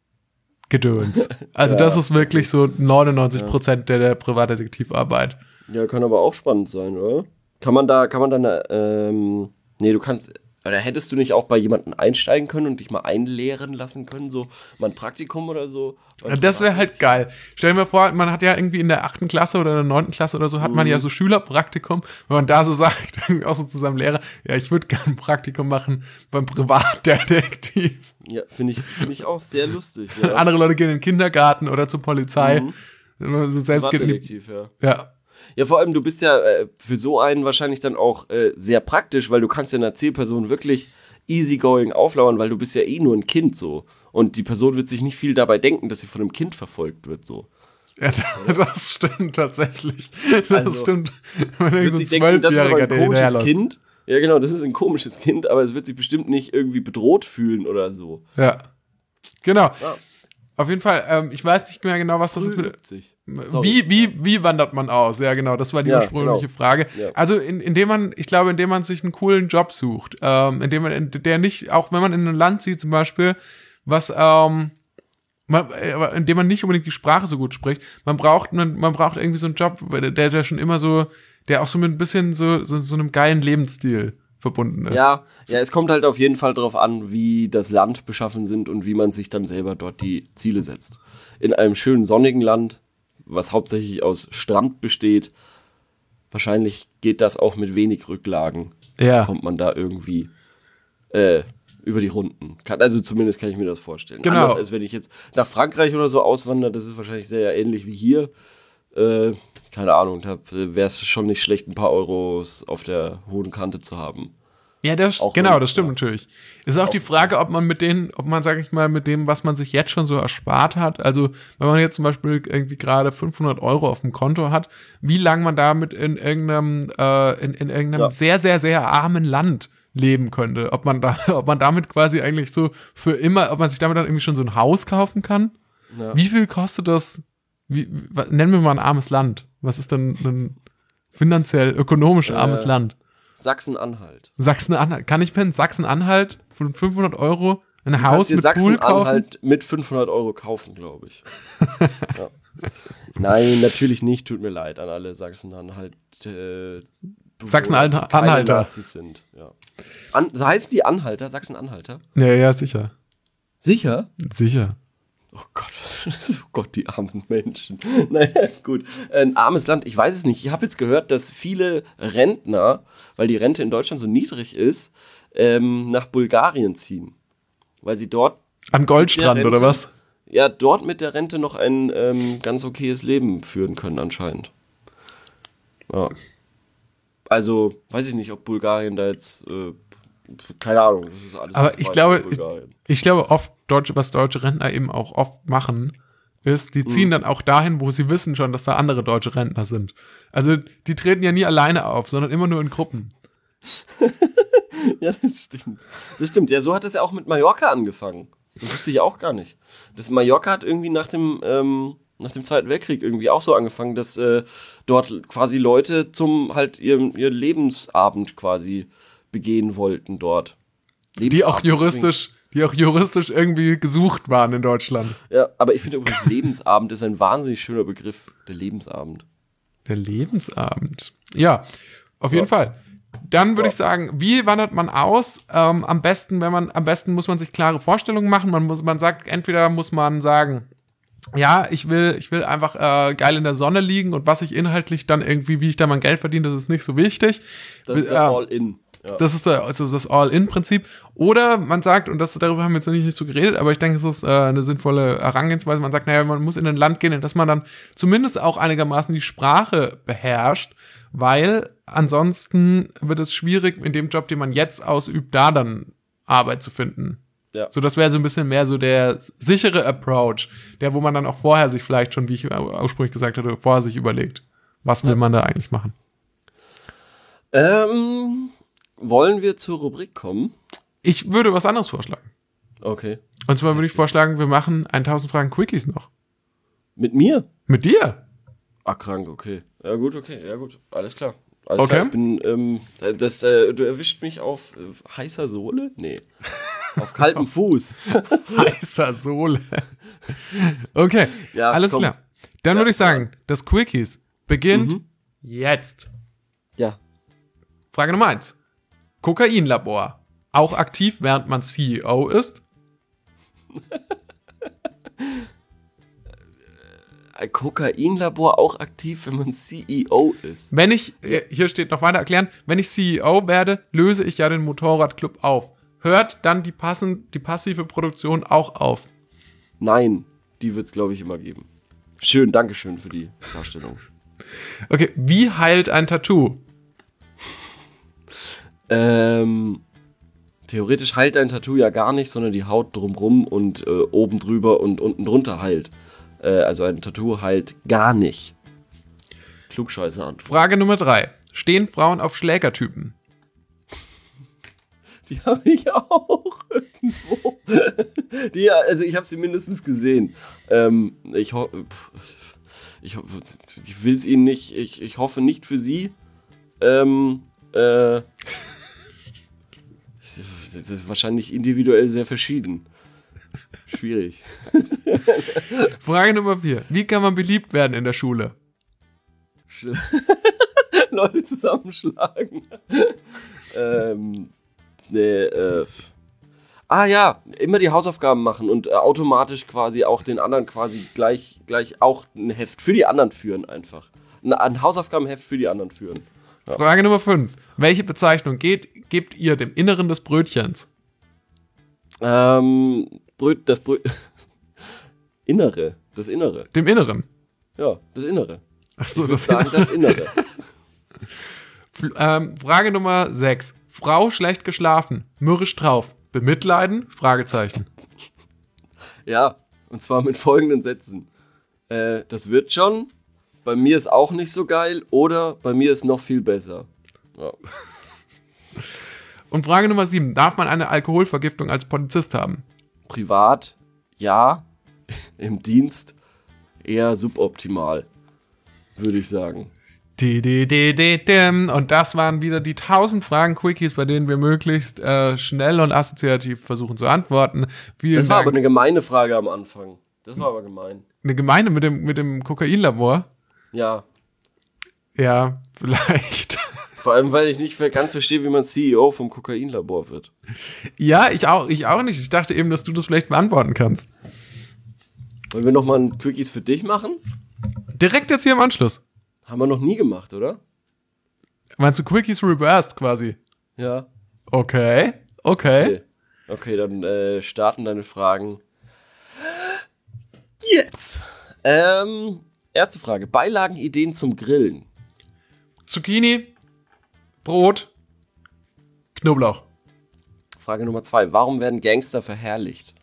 Speaker 1: Gedöns. Also ja, das ist wirklich so neunundneunzig Prozent ja. der, der Privatdetektivarbeit.
Speaker 2: Ja, kann aber auch spannend sein, oder? Kann man da, kann man dann, ähm, nee, du kannst, oder hättest du nicht auch bei jemandem einsteigen können und dich mal einlehren lassen können, so mal ein Praktikum oder so?
Speaker 1: Ja, das wäre halt geil. Stell dir mal vor, man hat ja irgendwie in der achten Klasse oder in der neunten Klasse oder so, hat mhm. man ja so Schülerpraktikum, wenn man da so sagt, irgendwie auch so zu seinem Lehrer, ja, ich würde gerne ein Praktikum machen beim Privatdetektiv.
Speaker 2: Ja, finde ich, find ich auch sehr lustig. Ja.
Speaker 1: Andere Leute gehen in den Kindergarten oder zur Polizei. Mhm. So selbst
Speaker 2: Privatdetektiv, ja.
Speaker 1: Ja.
Speaker 2: Ja, vor allem, du bist ja äh, für so einen wahrscheinlich dann auch äh, sehr praktisch, weil du kannst ja einer Zielperson wirklich easygoing auflauern, weil du bist ja eh nur ein Kind so. Und die Person wird sich nicht viel dabei denken, dass sie von einem Kind verfolgt wird so.
Speaker 1: Ja, das stimmt tatsächlich. Das
Speaker 2: also,
Speaker 1: stimmt.
Speaker 2: Wird so sich denken, das ist aber ein komisches Kind. Ja, genau, das ist ein komisches Kind, aber es wird sich bestimmt nicht irgendwie bedroht fühlen oder so.
Speaker 1: Ja, genau. Ja. Auf jeden Fall, ähm, ich weiß nicht mehr genau, was das ist. Wie, wie, wie wandert man aus? Ja, genau, das war die ja, ursprüngliche genau. Frage. Ja. Also, in, indem man, ich glaube, indem man sich einen coolen Job sucht, ähm, indem man, der nicht, auch wenn man in ein Land zieht zum Beispiel, was, ähm, man, äh, indem man nicht unbedingt die Sprache so gut spricht, man braucht, einen, man braucht irgendwie so einen Job, der, der schon immer so, der auch so mit ein bisschen so, so, so einem geilen Lebensstil verbunden ist.
Speaker 2: Ja, ja, es kommt halt auf jeden Fall darauf an, wie das Land beschaffen sind und wie man sich dann selber dort die Ziele setzt. In einem schönen sonnigen Land, was hauptsächlich aus Strand besteht, wahrscheinlich geht das auch mit wenig Rücklagen.
Speaker 1: Ja.
Speaker 2: Kommt man da irgendwie äh, über die Runden. Kann, also zumindest kann ich mir das vorstellen.
Speaker 1: Genau.
Speaker 2: Anders als wenn ich jetzt nach Frankreich oder so auswandere, das ist wahrscheinlich sehr ähnlich wie hier. Äh, keine Ahnung, da wäre es schon nicht schlecht, ein paar Euros auf der hohen Kante zu haben.
Speaker 1: Ja, das,
Speaker 2: Auch
Speaker 1: genau,
Speaker 2: wenn-
Speaker 1: das stimmt
Speaker 2: ja.
Speaker 1: natürlich. Ist auch die Frage, ob man mit denen, ob man, sag ich mal, mit dem, was man sich jetzt schon so erspart hat, also wenn man jetzt zum Beispiel irgendwie gerade fünfhundert Euro auf dem Konto hat, wie lange man damit in irgendeinem, äh, in, in irgendeinem
Speaker 2: Ja.
Speaker 1: sehr, sehr, sehr armen Land leben könnte. Ob man da, ob man damit quasi eigentlich so für immer, ob man sich damit dann irgendwie schon so ein Haus kaufen kann.
Speaker 2: Ja.
Speaker 1: Wie viel kostet das? Wie, was, nennen wir mal ein armes Land. Was ist denn ein finanziell, ökonomisch armes
Speaker 2: Äh,
Speaker 1: Land?
Speaker 2: Sachsen-Anhalt.
Speaker 1: Sachsen-Anhalt. Kann ich mir in Sachsen-Anhalt von fünfhundert Euro ein
Speaker 2: Du kannst
Speaker 1: Haus
Speaker 2: dir
Speaker 1: mit Pool kaufen?
Speaker 2: Sachsen-Anhalt mit fünfhundert Euro kaufen, glaube ich. ja. Nein, natürlich nicht. Tut mir leid an alle Sachsen-Anhalt. Äh,
Speaker 1: Sachsen-Anhalter.
Speaker 2: die keine Nazis sind. Ja. An, heißt die Anhalter? Sachsen-Anhalter?
Speaker 1: Ja, ja, sicher.
Speaker 2: Sicher?
Speaker 1: Sicher.
Speaker 2: Oh Gott, was ist das? Oh Gott, die armen Menschen. Naja, gut. Ein armes Land, ich weiß es nicht. Ich habe jetzt gehört, dass viele Rentner, weil die Rente in Deutschland so niedrig ist, ähm, nach Bulgarien ziehen. Weil sie dort,
Speaker 1: An Goldstrand,
Speaker 2: Rente-
Speaker 1: oder was?
Speaker 2: ja, dort mit der Rente noch ein ähm, ganz okayes Leben führen können, anscheinend. Ja. Also, weiß ich nicht, ob Bulgarien da jetzt, äh, keine Ahnung. Das ist alles
Speaker 1: Aber ich
Speaker 2: frei
Speaker 1: glaube,
Speaker 2: in Bulgarien.
Speaker 1: Ich glaube, oft deutsche, was deutsche Rentner eben auch oft machen, ist, die ziehen dann auch dahin, wo sie wissen schon, dass da andere deutsche Rentner sind. Also, die treten ja nie alleine auf, sondern immer nur in Gruppen.
Speaker 2: Ja, das stimmt. Das stimmt. Ja, so hat es ja auch mit Mallorca angefangen. Das wusste ich auch gar nicht. Das Mallorca hat irgendwie nach dem, ähm, nach dem Zweiten Weltkrieg irgendwie auch so angefangen, dass äh, dort quasi Leute zum halt ihren, ihren Lebensabend quasi begehen wollten dort.
Speaker 1: Die auch
Speaker 2: Lebensabend
Speaker 1: juristisch, die auch juristisch irgendwie gesucht waren in Deutschland.
Speaker 2: übrigens. Ja, aber ich finde übrigens, Lebensabend ist ein wahnsinnig schöner Begriff. Der Lebensabend.
Speaker 1: Der Lebensabend. Ja, auf
Speaker 2: Ja.
Speaker 1: jeden Fall. Dann würde
Speaker 2: Ja.
Speaker 1: ich sagen, wie wandert man aus? Ähm, am besten, wenn man, am besten muss man sich klare Vorstellungen machen. Man muss, man sagt, entweder muss man sagen, ja, ich will, ich will einfach äh, geil in der Sonne liegen und was ich inhaltlich dann irgendwie, wie ich da mein Geld verdiene, das ist nicht so wichtig.
Speaker 2: Das ist
Speaker 1: Äh,
Speaker 2: der All-In. Ja.
Speaker 1: Das ist, der, das, ist das All-In-Prinzip. Oder man sagt, und das, darüber haben wir jetzt noch nicht, nicht so geredet, aber ich denke, es ist äh, eine sinnvolle Herangehensweise. Man sagt, naja, man muss in ein Land gehen, in das man dann zumindest auch einigermaßen die Sprache beherrscht, weil ansonsten wird es schwierig, in dem Job, den man jetzt ausübt, da dann Arbeit zu finden.
Speaker 2: Ja.
Speaker 1: So, das wäre so ein bisschen mehr so der sichere Approach, der, wo man dann auch vorher sich vielleicht schon, wie ich ursprünglich gesagt hatte, vorher sich überlegt, was will
Speaker 2: Ja.
Speaker 1: man da eigentlich machen.
Speaker 2: Ähm, wollen wir zur Rubrik kommen?
Speaker 1: Ich würde was anderes vorschlagen.
Speaker 2: Okay.
Speaker 1: Und zwar würde ich vorschlagen, wir machen tausend Fragen Quickies noch.
Speaker 2: Mit mir?
Speaker 1: Mit dir?
Speaker 2: Ah, krank, okay. Ja gut, okay, ja gut, alles klar. Alles
Speaker 1: Okay.
Speaker 2: klar. Ich bin, ähm, das, äh, du erwischt mich auf äh, heißer Sohle? Nee. Auf kaltem Fuß.
Speaker 1: Heißer Sohle. Okay,
Speaker 2: Ja,
Speaker 1: alles
Speaker 2: komm.
Speaker 1: klar. Dann
Speaker 2: Ja,
Speaker 1: würde ich sagen, das Quickies beginnt
Speaker 2: Mhm.
Speaker 1: jetzt.
Speaker 2: Ja.
Speaker 1: Frage Nummer eins. Kokainlabor. Auch aktiv, während man C E O ist?
Speaker 2: Ein Kokainlabor auch aktiv, wenn man C E O ist.
Speaker 1: Wenn ich, äh, hier steht noch weiter erklären, wenn ich C E O werde, löse ich ja den Motorradclub auf. Hört dann die, passen, die passive Produktion auch auf?
Speaker 2: Nein, die wird es, glaube ich, immer geben. Schön, Dankeschön für die Darstellung.
Speaker 1: Okay, wie heilt ein Tattoo?
Speaker 2: ähm, theoretisch heilt ein Tattoo ja gar nicht, sondern die Haut drumrum und äh, oben drüber und unten drunter heilt. Äh, also ein Tattoo heilt gar nicht. Klugscheiße Antwort.
Speaker 1: Frage Nummer drei. Stehen Frauen auf Schlägertypen?
Speaker 2: Die habe ich auch irgendwo. Die, also ich habe sie mindestens gesehen. Ähm, ich, ho ich, ho ich will es ihnen nicht, ich, ich hoffe nicht für sie. Ähm, äh, es ist wahrscheinlich individuell sehr verschieden. Schwierig.
Speaker 1: Frage Nummer vier. Wie kann man beliebt werden in der Schule?
Speaker 2: Schl- Leute zusammenschlagen. ähm, nee, äh. Ah ja, immer die Hausaufgaben machen und äh, automatisch quasi auch den anderen quasi gleich, gleich auch ein Heft für die anderen führen einfach. Ein, ein Hausaufgabenheft für die anderen führen. Ja.
Speaker 1: Frage Nummer fünf. Welche Bezeichnung geht, gebt ihr dem Inneren des Brötchens?
Speaker 2: Ähm, Bröt, das Bröt. Innere. Das Innere.
Speaker 1: Dem Inneren.
Speaker 2: Ja, das Innere.
Speaker 1: Ach so,
Speaker 2: Ich
Speaker 1: das
Speaker 2: sagen, das Innere.
Speaker 1: F- ähm, Frage Nummer sechs. Frau schlecht geschlafen, mürrisch drauf, bemitleiden? Fragezeichen.
Speaker 2: Ja, und zwar mit folgenden Sätzen. Äh, das wird schon, bei mir ist auch nicht so geil oder bei mir ist noch viel besser. Ja.
Speaker 1: Und Frage Nummer sieben. Darf man eine Alkoholvergiftung als Polizist haben?
Speaker 2: Privat, ja. Im Dienst eher suboptimal, würde ich sagen.
Speaker 1: Die, die, die, die, dim. Und das waren wieder die tausend Fragen-Quickies, bei denen wir möglichst äh, schnell und assoziativ versuchen zu antworten. Vielen
Speaker 2: Das war
Speaker 1: Dank.
Speaker 2: aber eine gemeine Frage am Anfang. Das war aber gemein.
Speaker 1: Eine Gemeinde mit dem, mit dem Kokainlabor?
Speaker 2: Ja.
Speaker 1: Ja, vielleicht.
Speaker 2: Vor allem, weil ich nicht ganz verstehe, wie man C E O vom Kokainlabor wird.
Speaker 1: Ja, ich auch, ich auch nicht. Ich dachte eben, dass du das vielleicht beantworten kannst.
Speaker 2: Wollen wir nochmal ein Quickies für dich machen?
Speaker 1: Direkt jetzt hier im Anschluss.
Speaker 2: Haben wir noch nie gemacht, oder?
Speaker 1: Meinst du Quickies reversed quasi?
Speaker 2: Ja.
Speaker 1: Okay, okay.
Speaker 2: Okay, okay dann äh, starten deine Fragen jetzt. Ähm, erste Frage. Beilagenideen zum Grillen.
Speaker 1: Zucchini, Brot, Knoblauch.
Speaker 2: Frage Nummer zwei. Warum werden Gangster verherrlicht?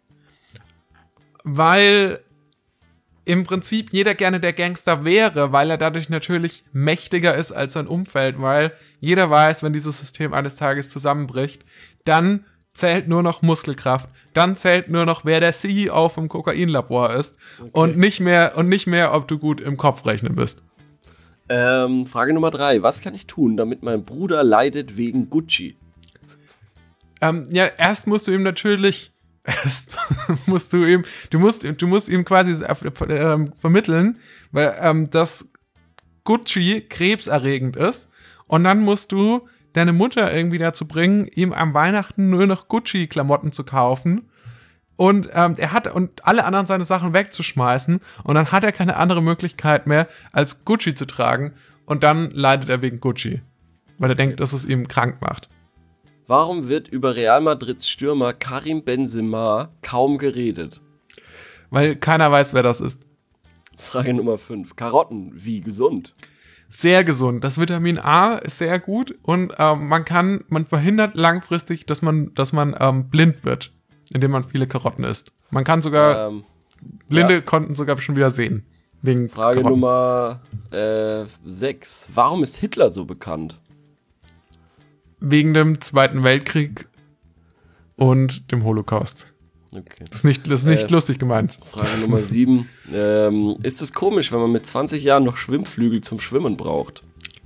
Speaker 1: Weil im Prinzip jeder gerne der Gangster wäre, weil er dadurch natürlich mächtiger ist als sein Umfeld, weil jeder weiß, wenn dieses System eines Tages zusammenbricht, dann zählt nur noch Muskelkraft, dann zählt nur noch, wer der C E O vom Kokainlabor ist
Speaker 2: Okay.
Speaker 1: und nicht mehr und nicht mehr, ob du gut im Kopf rechnen bist.
Speaker 2: Ähm, Frage Nummer drei. Was kann ich tun, damit mein Bruder leidet wegen Gucci?
Speaker 1: Ähm, ja, erst musst du ihm natürlich, erst musst du ihm, du musst, du musst ihm quasi äh, vermitteln, weil ähm, dass Gucci krebserregend ist, und dann musst du deine Mutter irgendwie dazu bringen, ihm am Weihnachten nur noch Gucci-Klamotten zu kaufen und ähm, er hat und alle anderen seine Sachen wegzuschmeißen, und dann hat er keine andere Möglichkeit mehr, als Gucci zu tragen, und dann leidet er wegen Gucci, weil er denkt, dass es ihm krank macht.
Speaker 2: Warum wird über Real Madrids Stürmer Karim Benzema kaum geredet?
Speaker 1: Weil keiner weiß, wer das ist.
Speaker 2: Frage Nummer fünf. Karotten, wie gesund?
Speaker 1: Sehr gesund. Das Vitamin A ist sehr gut, und ähm, man kann, man verhindert langfristig, dass man, dass man ähm, blind wird, indem man viele Karotten isst. Man kann sogar,
Speaker 2: Ähm,
Speaker 1: Blinde
Speaker 2: ja.
Speaker 1: konnten sogar schon wieder sehen. Wegen
Speaker 2: Frage
Speaker 1: Karotten.
Speaker 2: Nummer äh, sechs. Warum ist Hitler so bekannt?
Speaker 1: Wegen dem Zweiten Weltkrieg und dem Holocaust.
Speaker 2: Okay.
Speaker 1: Das ist nicht, das ist nicht
Speaker 2: Äh,
Speaker 1: lustig gemeint.
Speaker 2: Frage Nummer sieben. Ähm, ist es komisch, wenn man mit zwanzig Jahren noch Schwimmflügel zum Schwimmen braucht?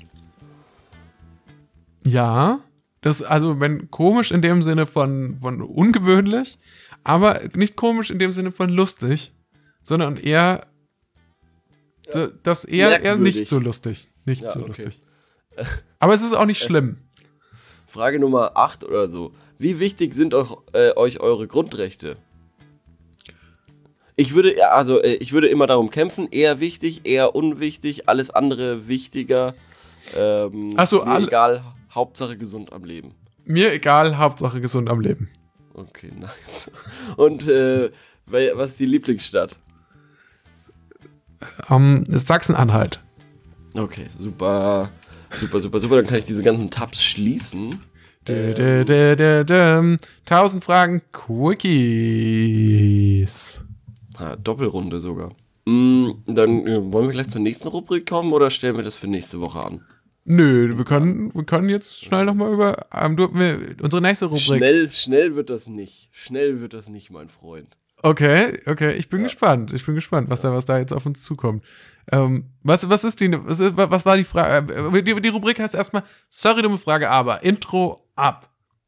Speaker 1: Ja, das, also wenn komisch in dem Sinne von, von ungewöhnlich, aber nicht komisch in dem Sinne von lustig, sondern eher, d- das eher, eher
Speaker 2: merkwürdig.
Speaker 1: nicht so lustig. Nicht
Speaker 2: Ja,
Speaker 1: so
Speaker 2: okay.
Speaker 1: lustig. Aber es ist auch nicht schlimm.
Speaker 2: Frage Nummer acht oder so. Wie wichtig sind euch, äh, euch eure Grundrechte? Ich würde, ja, also, äh, ich würde immer darum kämpfen, eher wichtig, eher unwichtig, alles andere wichtiger. Ähm,
Speaker 1: Ach so,
Speaker 2: mir
Speaker 1: all-
Speaker 2: egal, Hauptsache gesund am Leben.
Speaker 1: Mir egal, Hauptsache gesund am Leben.
Speaker 2: Okay, nice. Und äh, wel- was ist die Lieblingsstadt?
Speaker 1: Ähm, Sachsen-Anhalt.
Speaker 2: Okay, super, super, super, super. Dann kann ich diese ganzen Tabs schließen.
Speaker 1: Dö, dö, dö, dö, dö. Tausend Fragen Quickies.
Speaker 2: Ah, Doppelrunde sogar. Mm, dann äh, wollen wir gleich zur nächsten Rubrik kommen oder stellen wir das für nächste Woche an?
Speaker 1: Nö, wir können, wir können jetzt schnell nochmal über ähm, du, wir, unsere nächste Rubrik.
Speaker 2: Schnell, schnell wird das nicht. Schnell wird das nicht, mein Freund.
Speaker 1: Okay, okay, ich bin
Speaker 2: Ja.
Speaker 1: gespannt. Ich bin gespannt, was da, was da jetzt auf uns zukommt. Ähm, was, was ist die, was, ist, was war die Frage? Äh, die, die Rubrik heißt erstmal, sorry, dumme Frage, aber Intro ab.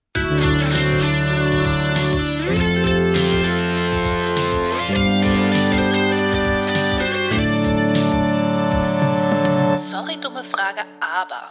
Speaker 3: Sorry, dumme Frage, aber.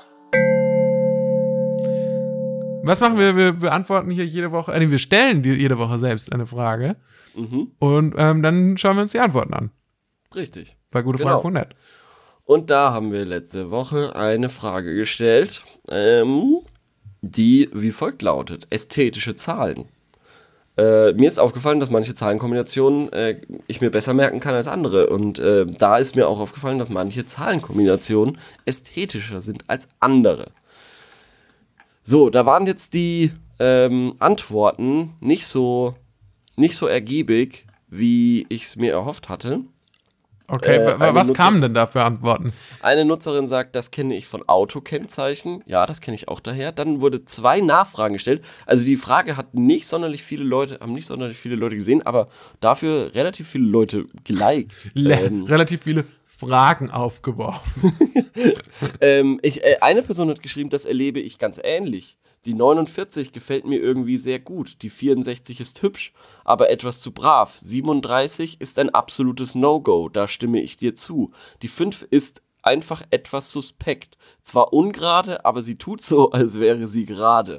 Speaker 1: Was machen wir? Wir beantworten hier jede Woche, äh, nee, wir stellen dir jede Woche selbst eine Frage,
Speaker 2: Mhm,
Speaker 1: und ähm, dann schauen wir uns die Antworten an.
Speaker 2: richtig.
Speaker 1: Bei
Speaker 2: Genau.
Speaker 1: gutefrage.net.
Speaker 2: Und da haben wir letzte Woche eine Frage gestellt, ähm, die wie folgt lautet: Ästhetische Zahlen. Äh, mir ist aufgefallen, dass manche Zahlenkombinationen äh, ich mir besser merken kann als andere. Und äh, da ist mir auch aufgefallen, dass manche Zahlenkombinationen ästhetischer sind als andere. So, da waren jetzt die ähm, Antworten nicht so, nicht so ergiebig, wie ich es mir erhofft hatte.
Speaker 1: Okay,
Speaker 2: Äh,
Speaker 1: wa- was
Speaker 2: Nutzer-
Speaker 1: kamen denn da für Antworten?
Speaker 2: Eine Nutzerin sagt, das kenne ich von Autokennzeichen. Ja, das kenne ich auch daher. Dann wurde zwei Nachfragen gestellt. Also die Frage hat nicht sonderlich viele Leute, haben nicht sonderlich viele Leute gesehen, aber dafür relativ viele Leute geliked.
Speaker 1: Le-
Speaker 2: ähm,
Speaker 1: Relativ viele Fragen aufgeworfen.
Speaker 2: ähm, ich, äh, eine Person hat geschrieben, das erlebe ich ganz ähnlich. Die neunundvierzig gefällt mir irgendwie sehr gut. Die vierundsechzig ist hübsch, aber etwas zu brav. siebenunddreißig ist ein absolutes No-Go, da stimme ich dir zu. Die fünf ist einfach etwas suspekt. Zwar ungerade, aber sie tut so, als wäre sie gerade.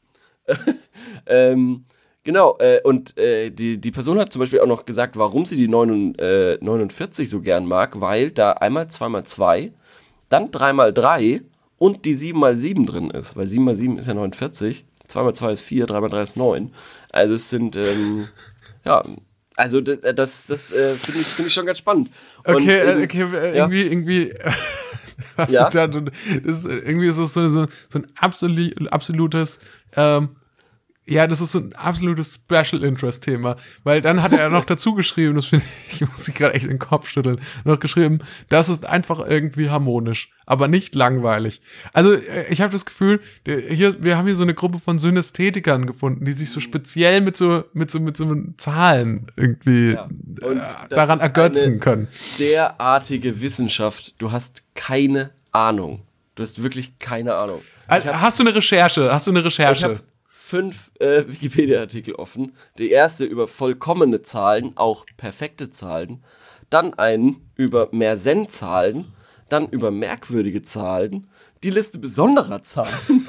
Speaker 2: ähm, genau, äh, und äh, die, die Person hat zum Beispiel auch noch gesagt, warum sie die neunundvierzig so gern mag, weil da einmal zwei mal zwei, dann drei mal drei und die sieben mal sieben drin ist, weil sieben mal sieben ist ja neunundvierzig, zwei mal zwei ist vier, drei mal drei ist neun. Also es sind, ähm, ja, also das, das, das äh, finde ich, find ich schon ganz spannend. Und,
Speaker 1: Okay, äh,
Speaker 2: ähm,
Speaker 1: okay, äh,
Speaker 2: ja.
Speaker 1: irgendwie, irgendwie, hast
Speaker 2: Ja?
Speaker 1: du da, das ist, irgendwie ist es so, so, so ein absolut, absolutes, ähm, ja, das ist so ein absolutes Special Interest Thema, weil dann hat er noch dazu geschrieben, das finde ich, ich muss sich gerade echt den Kopf schütteln, noch geschrieben, das ist einfach irgendwie harmonisch, aber nicht langweilig. Also äh, ich habe das Gefühl, der, hier, wir haben hier so eine Gruppe von Synästhetikern gefunden, die sich so speziell mit so mit so mit so Zahlen irgendwie
Speaker 2: Ja. Und
Speaker 1: äh,
Speaker 2: das
Speaker 1: daran
Speaker 2: ist
Speaker 1: ergötzen
Speaker 2: eine
Speaker 1: können.
Speaker 2: derartige Wissenschaft, du hast keine Ahnung. Du hast wirklich keine Ahnung.
Speaker 1: Also, hast du eine Recherche? Hast du eine
Speaker 2: Ich
Speaker 1: Recherche?
Speaker 2: habe fünf äh, Wikipedia-Artikel offen. Der erste über vollkommene Zahlen, auch perfekte Zahlen. Dann einen über Mersenne-Zahlen. Dann über merkwürdige Zahlen. Die Liste besonderer Zahlen.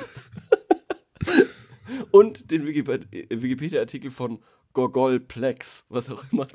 Speaker 2: Und den Wikip- Wikipedia-Artikel von Gogolplex, was auch immer.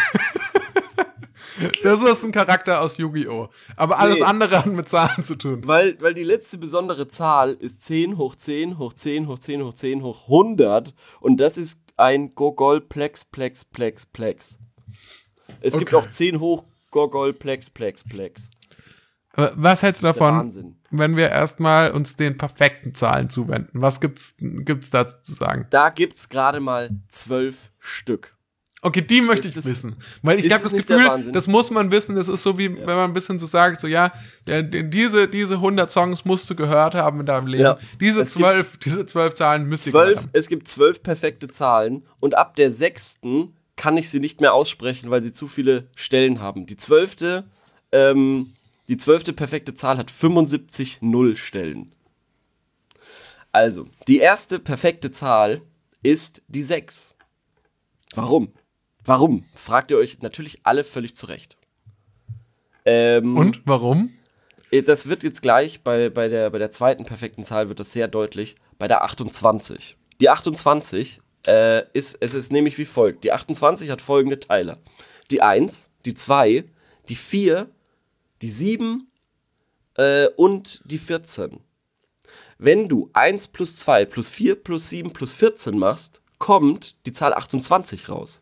Speaker 1: Das ist ein Charakter aus Yu-Gi-Oh! Aber alles
Speaker 2: Nee.
Speaker 1: andere hat mit Zahlen zu tun.
Speaker 2: Weil, weil die letzte besondere Zahl ist zehn hoch zehn hoch zehn hoch zehn hoch zehn hoch hundert und das ist ein Gogolplex, Plex, Plex, Plex. Es gibt
Speaker 1: Okay.
Speaker 2: auch zehn hoch Gogolplex, Plex, Plex.
Speaker 1: Aber was hältst du
Speaker 2: Das ist der
Speaker 1: davon,
Speaker 2: Wahnsinn.
Speaker 1: wenn wir erstmal uns den perfekten Zahlen zuwenden? Was gibt's, gibt's dazu zu sagen?
Speaker 2: Da gibt's gerade mal zwölf Stück.
Speaker 1: Okay, die möchte
Speaker 2: Ist
Speaker 1: ich
Speaker 2: das-
Speaker 1: wissen. Weil ich
Speaker 2: ist
Speaker 1: habe
Speaker 2: das
Speaker 1: das
Speaker 2: nicht der
Speaker 1: Gefühl,
Speaker 2: Wahnsinn?
Speaker 1: das muss man wissen. Das ist so wie, wenn man ein bisschen so sagt, so ja, ja, diese, diese hundert Songs musst du gehört haben in deinem Leben.
Speaker 2: Ja.
Speaker 1: Diese
Speaker 2: Es gibt
Speaker 1: zwölf, diese zwölf Zahlen müsst ihr
Speaker 2: Zwölf,
Speaker 1: gehört haben.
Speaker 2: es gibt zwölf perfekte Zahlen und ab der sechsten kann ich sie nicht mehr aussprechen, weil sie zu viele Stellen haben. Die zwölfte, ähm, die zwölfte perfekte Zahl hat fünfundsiebzig Nullstellen. Also, die erste perfekte Zahl ist die sechs. Warum? Warum? Fragt ihr euch natürlich alle völlig zurecht. Ähm,
Speaker 1: Und warum?
Speaker 2: Das wird jetzt gleich, bei, bei, der, bei der zweiten perfekten Zahl wird das sehr deutlich, bei der achtundzwanzig. Die achtundzwanzig äh, ist, es ist nämlich wie folgt. Die achtundzwanzig hat folgende Teile. Die eins, die zwei, die vier, die sieben äh, und die vierzehn. Wenn du eins plus zwei plus vier plus sieben plus vierzehn machst, kommt die Zahl achtundzwanzig raus.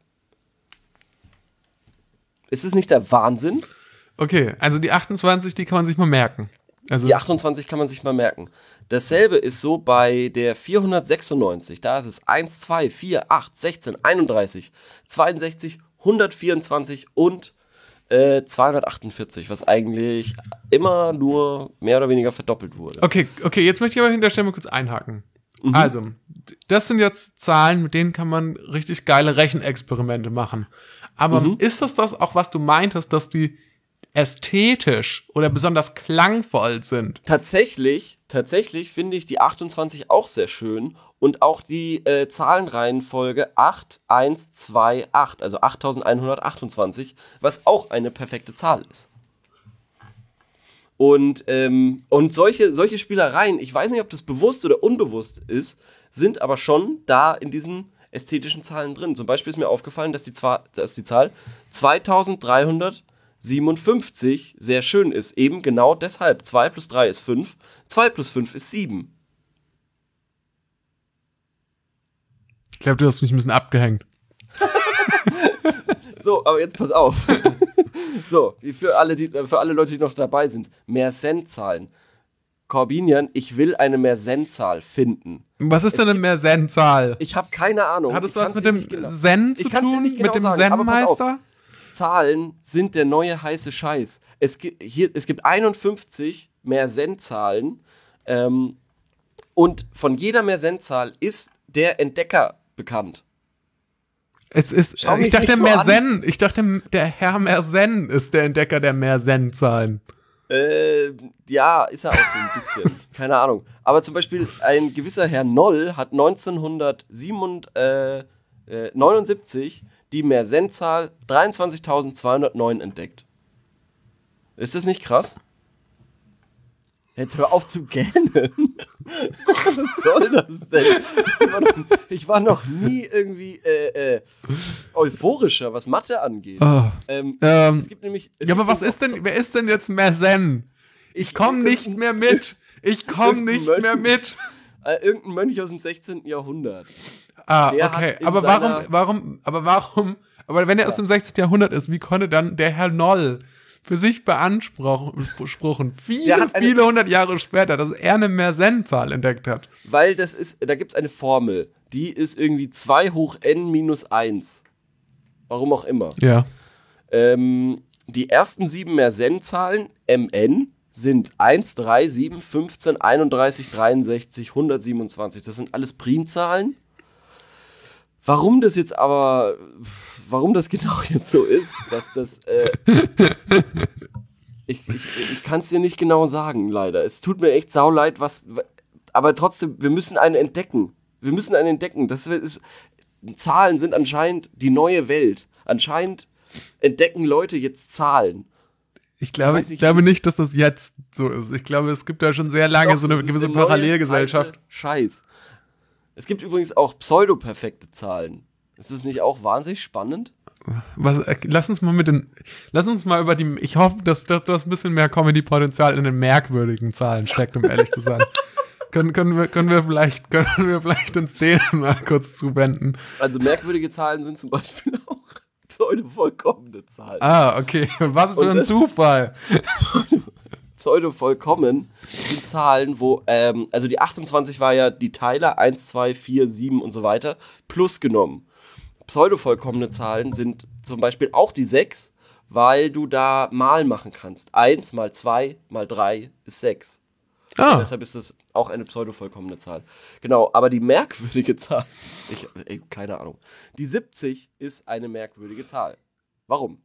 Speaker 2: Ist es nicht der Wahnsinn?
Speaker 1: Okay, also die achtundzwanzig, die kann man sich mal merken. Also,
Speaker 2: Die achtundzwanzig kann man sich mal merken. Dasselbe ist so bei der vierhundertsechsundneunzig. Da ist es eins, zwei, vier, acht, sechzehn, einunddreißig, zweiundsechzig, hundertvierundzwanzig und äh, zweihundertachtundvierzig, was eigentlich immer nur mehr oder weniger verdoppelt wurde.
Speaker 1: Okay, okay, jetzt möchte ich aber hinter der Stelle mal kurz einhaken. Also, das sind jetzt Zahlen, mit denen kann man richtig geile Rechenexperimente machen. Aber ist das das auch, was du meintest, dass die ästhetisch oder besonders klangvoll sind?
Speaker 2: Tatsächlich, tatsächlich finde ich die achtundzwanzig auch sehr schön und auch die äh, Zahlenreihenfolge acht, eins, zwei, acht, also achttausendeinhundertachtundzwanzig, was auch eine perfekte Zahl ist. Und, ähm, und solche, solche Spielereien, ich weiß nicht, ob das bewusst oder unbewusst ist, sind aber schon da in diesen ästhetischen Zahlen drin. Zum Beispiel ist mir aufgefallen, dass die, Zwa- dass die Zahl zweitausenddreihundertsiebenundfünfzig sehr schön ist. Eben genau deshalb. zwei plus drei ist fünf, zwei plus fünf ist sieben.
Speaker 1: Ich glaube, du hast mich ein bisschen abgehängt.
Speaker 2: So, aber jetzt pass auf. So, für alle, die, für alle Leute, die noch dabei sind. Mersenne-Zahlen. Corbinian, ich will eine Mersenne-Zahl finden.
Speaker 1: Was ist denn eine Mersenne-Zahl?
Speaker 2: Ich habe keine Ahnung.
Speaker 1: Hat es
Speaker 2: Ich
Speaker 1: was
Speaker 2: kann's
Speaker 1: mit
Speaker 2: dir
Speaker 1: dem
Speaker 2: nicht genau-
Speaker 1: Zen zu
Speaker 2: Ich kann's dir
Speaker 1: tun?
Speaker 2: nicht genau
Speaker 1: mit dem
Speaker 2: sagen, aber pass auf.
Speaker 1: Zen-Meister?
Speaker 2: Zahlen sind der neue heiße Scheiß. Es gibt, hier, es gibt einundfünfzig Mersenne-Zahlen ähm, und von jeder Mersenne-Zahl ist der Entdecker bekannt.
Speaker 1: Es ist,
Speaker 2: Schau
Speaker 1: äh,
Speaker 2: mich
Speaker 1: ich dachte,
Speaker 2: nicht so
Speaker 1: Mersenne, ich dachte, der Herr Mersenne ist der Entdecker der Mersenne-Zahlen.
Speaker 2: Äh, ja, ist er auch so ein bisschen. Keine Ahnung. Aber zum Beispiel ein gewisser Herr Noll hat neunzehnhundertneunundsiebzig die Mersenne-Zahl dreiundzwanzigtausendzweihundertneun entdeckt. Ist das nicht krass? Jetzt hör auf zu gähnen. Was soll das denn? Ich war noch, ich war noch nie irgendwie äh, äh, euphorischer, was Mathe angeht.
Speaker 1: Oh.
Speaker 2: Ähm,
Speaker 1: Ähm,
Speaker 2: es gibt nämlich. Es
Speaker 1: Ja, aber
Speaker 2: gibt
Speaker 1: was
Speaker 2: nämlich
Speaker 1: ist
Speaker 2: auch
Speaker 1: denn, wer ist denn jetzt Mersenne? Ich komme
Speaker 2: wir
Speaker 1: nicht
Speaker 2: könnten-
Speaker 1: mehr mit. Ich komme
Speaker 2: Irgendein
Speaker 1: nicht mehr
Speaker 2: Mönch.
Speaker 1: mit.
Speaker 2: Äh, irgendein Mönch aus dem sechzehnten. Jahrhundert.
Speaker 1: Ah,
Speaker 2: Der
Speaker 1: okay.
Speaker 2: hat in
Speaker 1: Aber warum,
Speaker 2: seiner-
Speaker 1: warum, aber warum, aber wenn er aus dem sechzehnten. Jahrhundert ist, wie konnte dann der Herr Noll für sich beanspruchen, viele,
Speaker 2: Der hat eine-
Speaker 1: viele hundert Jahre später, dass er eine Mersenne-Zahl entdeckt hat?
Speaker 2: Weil das ist, da gibt es eine Formel, die ist irgendwie zwei hoch n minus eins. Warum auch immer.
Speaker 1: Ja.
Speaker 2: Ähm, die ersten sieben Mersenne-Zahlen, M N, sind eins, drei, sieben, fünfzehn, einunddreißig, dreiundsechzig, hundertsiebenundzwanzig. Das sind alles Primzahlen. Warum das jetzt aber, warum das genau jetzt so ist, dass das, äh, ich, ich, ich kann es dir nicht genau sagen, leider. Es tut mir echt sauleid, was, aber trotzdem, wir müssen eine entdecken. Wir müssen eine entdecken. Das ist, Zahlen sind anscheinend die neue Welt. Anscheinend entdecken Leute jetzt Zahlen.
Speaker 1: Ich glaube,
Speaker 2: Ich weiß
Speaker 1: ich
Speaker 2: nicht,
Speaker 1: glaube nicht, dass das jetzt so ist. Ich glaube, es gibt da schon sehr lange
Speaker 2: Doch,
Speaker 1: so
Speaker 2: das
Speaker 1: eine
Speaker 2: ist
Speaker 1: gewisse
Speaker 2: der neue
Speaker 1: Parallelgesellschaft.
Speaker 2: heiße Scheiß. Es gibt übrigens auch pseudoperfekte Zahlen. Ist das nicht auch wahnsinnig spannend?
Speaker 1: Was, äh, lass uns mal mit den, lass uns mal über die, ich hoffe, dass das ein bisschen mehr Comedy-Potenzial in den merkwürdigen Zahlen steckt, um ehrlich zu sein. können, können, wir, können, wir vielleicht, können wir vielleicht uns denen mal kurz zuwenden.
Speaker 2: Also merkwürdige Zahlen sind zum Beispiel auch pseudo-vollkommene Zahlen.
Speaker 1: Ah, okay. Was für
Speaker 2: Und
Speaker 1: ein
Speaker 2: das-
Speaker 1: Zufall.
Speaker 2: Pseudo-vollkommen sind Zahlen, wo, ähm, also die achtundzwanzig war ja die Teiler, eins, zwei, vier, sieben und so weiter, plus genommen. Pseudo-vollkommene Zahlen sind zum Beispiel auch die sechs, weil du da mal machen kannst. eins mal zwei mal drei ist sechs.
Speaker 1: Ah,
Speaker 2: Deshalb ist das auch eine pseudo-vollkommene Zahl. Genau, aber die merkwürdige Zahl, ich, ey, keine Ahnung, die siebzig ist eine merkwürdige Zahl. Warum?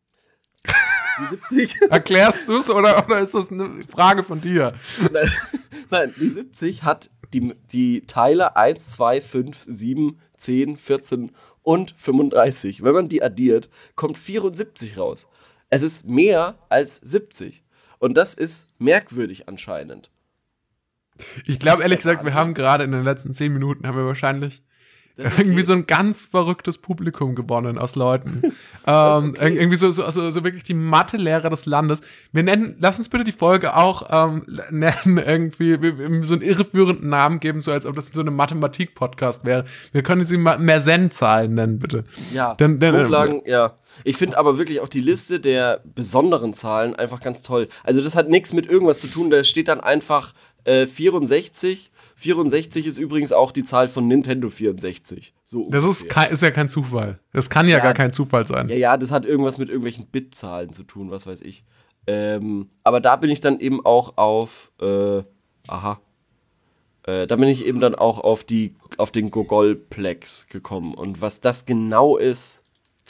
Speaker 2: Die siebzig,
Speaker 1: erklärst du es oder, oder ist das eine Frage von dir?
Speaker 2: nein, nein, die siebzig hat die, die Teile eins, zwei, fünf, sieben, zehn, vierzehn und fünfunddreißig. Wenn man die addiert, kommt vierundsiebzig raus. Es ist mehr als siebzig. Und das ist merkwürdig anscheinend.
Speaker 1: Ich glaube, ehrlich gesagt, wir
Speaker 2: Wahnsinn.
Speaker 1: haben gerade in den letzten zehn Minuten haben wir wahrscheinlich
Speaker 2: Das ist
Speaker 1: irgendwie
Speaker 2: okay.
Speaker 1: so ein ganz verrücktes Publikum gewonnen aus Leuten.
Speaker 2: ist
Speaker 1: ähm,
Speaker 2: okay.
Speaker 1: Irgendwie so, so, also, so wirklich die Mathelehrer des Landes. Wir nennen, lass uns bitte die Folge auch ähm, nennen, irgendwie wir- wir- so einen irreführenden Namen geben, so als ob das so eine Mathematik-Podcast wäre. Wir können sie mal Mersenne-Zahlen nennen, bitte.
Speaker 2: Ja,
Speaker 1: Dann- dann-
Speaker 2: Grundlagen, ja. Ich finde aber wirklich auch die Liste der besonderen Zahlen einfach ganz toll. Also das hat nichts mit irgendwas zu tun, da steht dann einfach äh, vierundsechzig. vierundsechzig ist übrigens auch die Zahl von Nintendo vierundsechzig. So
Speaker 1: Das ist,
Speaker 2: ungefähr.
Speaker 1: kein, ist ja kein Zufall. Das kann ja,
Speaker 2: Ja.
Speaker 1: gar kein Zufall sein.
Speaker 2: Ja, ja, das hat irgendwas mit irgendwelchen Bitzahlen zu tun, was weiß ich. Ähm, aber da bin ich dann eben auch auf, äh, aha, äh, da bin ich eben dann auch auf die, auf den Gogolplex gekommen. Und was das genau ist,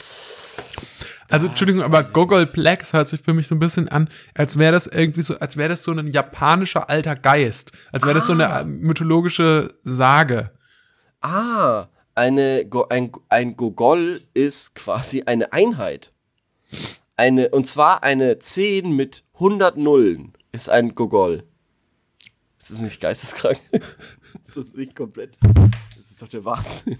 Speaker 1: Also, Entschuldigung, aber Gogolplex hört sich für mich so ein bisschen an, als wäre das irgendwie so, als wäre das so ein japanischer alter Geist. Als wäre das so eine äh, mythologische Sage.
Speaker 2: ah, eine, Go- ein, ein Gogol ist quasi eine Einheit. Eine, und zwar eine zehn mit hundert Nullen ist ein Gogol. Ist das nicht geisteskrank? Ist das nicht komplett? Das ist doch der Wahnsinn.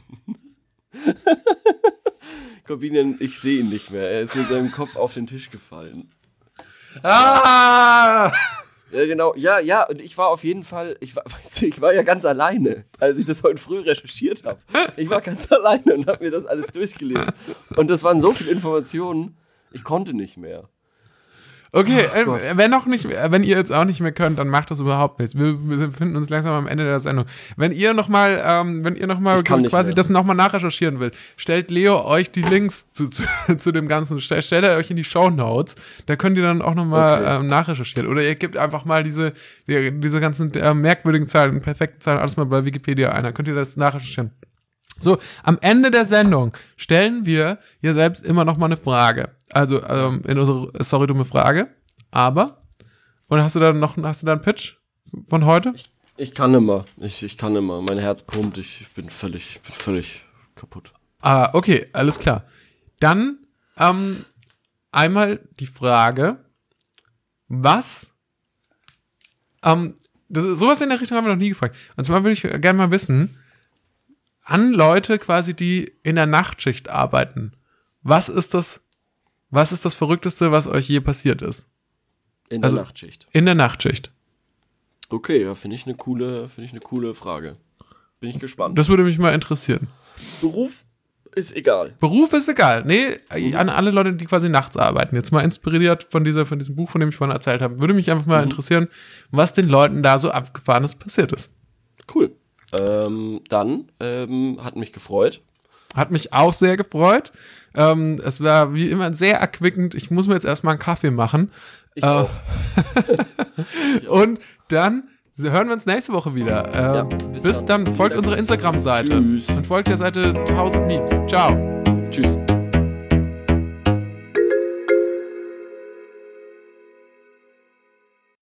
Speaker 2: Corbinian, ich sehe ihn nicht mehr. Er ist mit seinem Kopf auf den Tisch gefallen.
Speaker 1: Ah!
Speaker 2: Ja, genau. Ja, ja, und ich war auf jeden Fall, ich war, weißt du, ich war ja ganz alleine, als ich das heute früh recherchiert habe. Ich war ganz alleine und habe mir das alles durchgelesen. Und das waren so viele Informationen, ich konnte nicht mehr.
Speaker 1: Okay,
Speaker 2: Oh
Speaker 1: äh, wenn noch nicht, wenn ihr jetzt auch nicht mehr könnt, dann macht das überhaupt nichts. Wir, wir befinden uns langsam am Ende der Sendung. Wenn ihr noch mal, ähm, wenn ihr noch mal quasi das noch mal nachrecherchieren will, stellt Leo euch die Links zu, zu, zu dem Ganzen, stellt, stellt er euch in die Shownotes. Da könnt ihr dann auch noch mal okay. ähm, nachrecherchieren. Oder ihr gebt einfach mal diese, die, diese ganzen äh, merkwürdigen Zahlen, perfekten Zahlen, alles mal bei Wikipedia ein. Dann könnt ihr das nachrecherchieren. So, am Ende der Sendung stellen wir hier selbst immer noch mal eine Frage. Also ähm, in unsere, sorry, dumme Frage, aber, und hast du da noch, hast du da einen Pitch von heute?
Speaker 2: Ich, ich kann immer, ich, ich kann immer, mein Herz pumpt, ich bin völlig, bin völlig kaputt.
Speaker 1: Ah, okay, alles klar. Dann ähm, einmal die Frage, was, ähm, das, sowas in der Richtung haben wir noch nie gefragt. Und zwar würde ich gerne mal wissen, an Leute quasi, die in der Nachtschicht arbeiten, was ist das, was ist das Verrückteste, was euch je passiert ist?
Speaker 2: In der also, Nachtschicht.
Speaker 1: In der Nachtschicht. Okay,
Speaker 2: ja, finde ich eine coole, finde ich eine coole Frage. Bin ich gespannt.
Speaker 1: Das würde mich mal interessieren.
Speaker 2: Beruf ist egal.
Speaker 1: Beruf ist egal. Nee, mhm. an alle Leute, die quasi nachts arbeiten. Jetzt mal inspiriert von dieser, von diesem Buch, von dem ich vorhin erzählt habe. Würde mich einfach mal mhm. interessieren, was den Leuten da so Abgefahrenes passiert ist.
Speaker 2: Cool. Ähm, dann, ähm, hat mich gefreut.
Speaker 1: Hat mich auch sehr gefreut. Ähm, es war wie immer sehr erquickend. Ich muss mir jetzt erstmal einen Kaffee machen.
Speaker 2: Ich auch.
Speaker 1: Und dann hören wir uns nächste Woche wieder. Ähm, ja, bis, bis dann. dann. Folgt unserer Instagram-Seite.
Speaker 2: Tschüss.
Speaker 1: Und folgt der Seite tausend Memes. Ciao.
Speaker 2: Tschüss.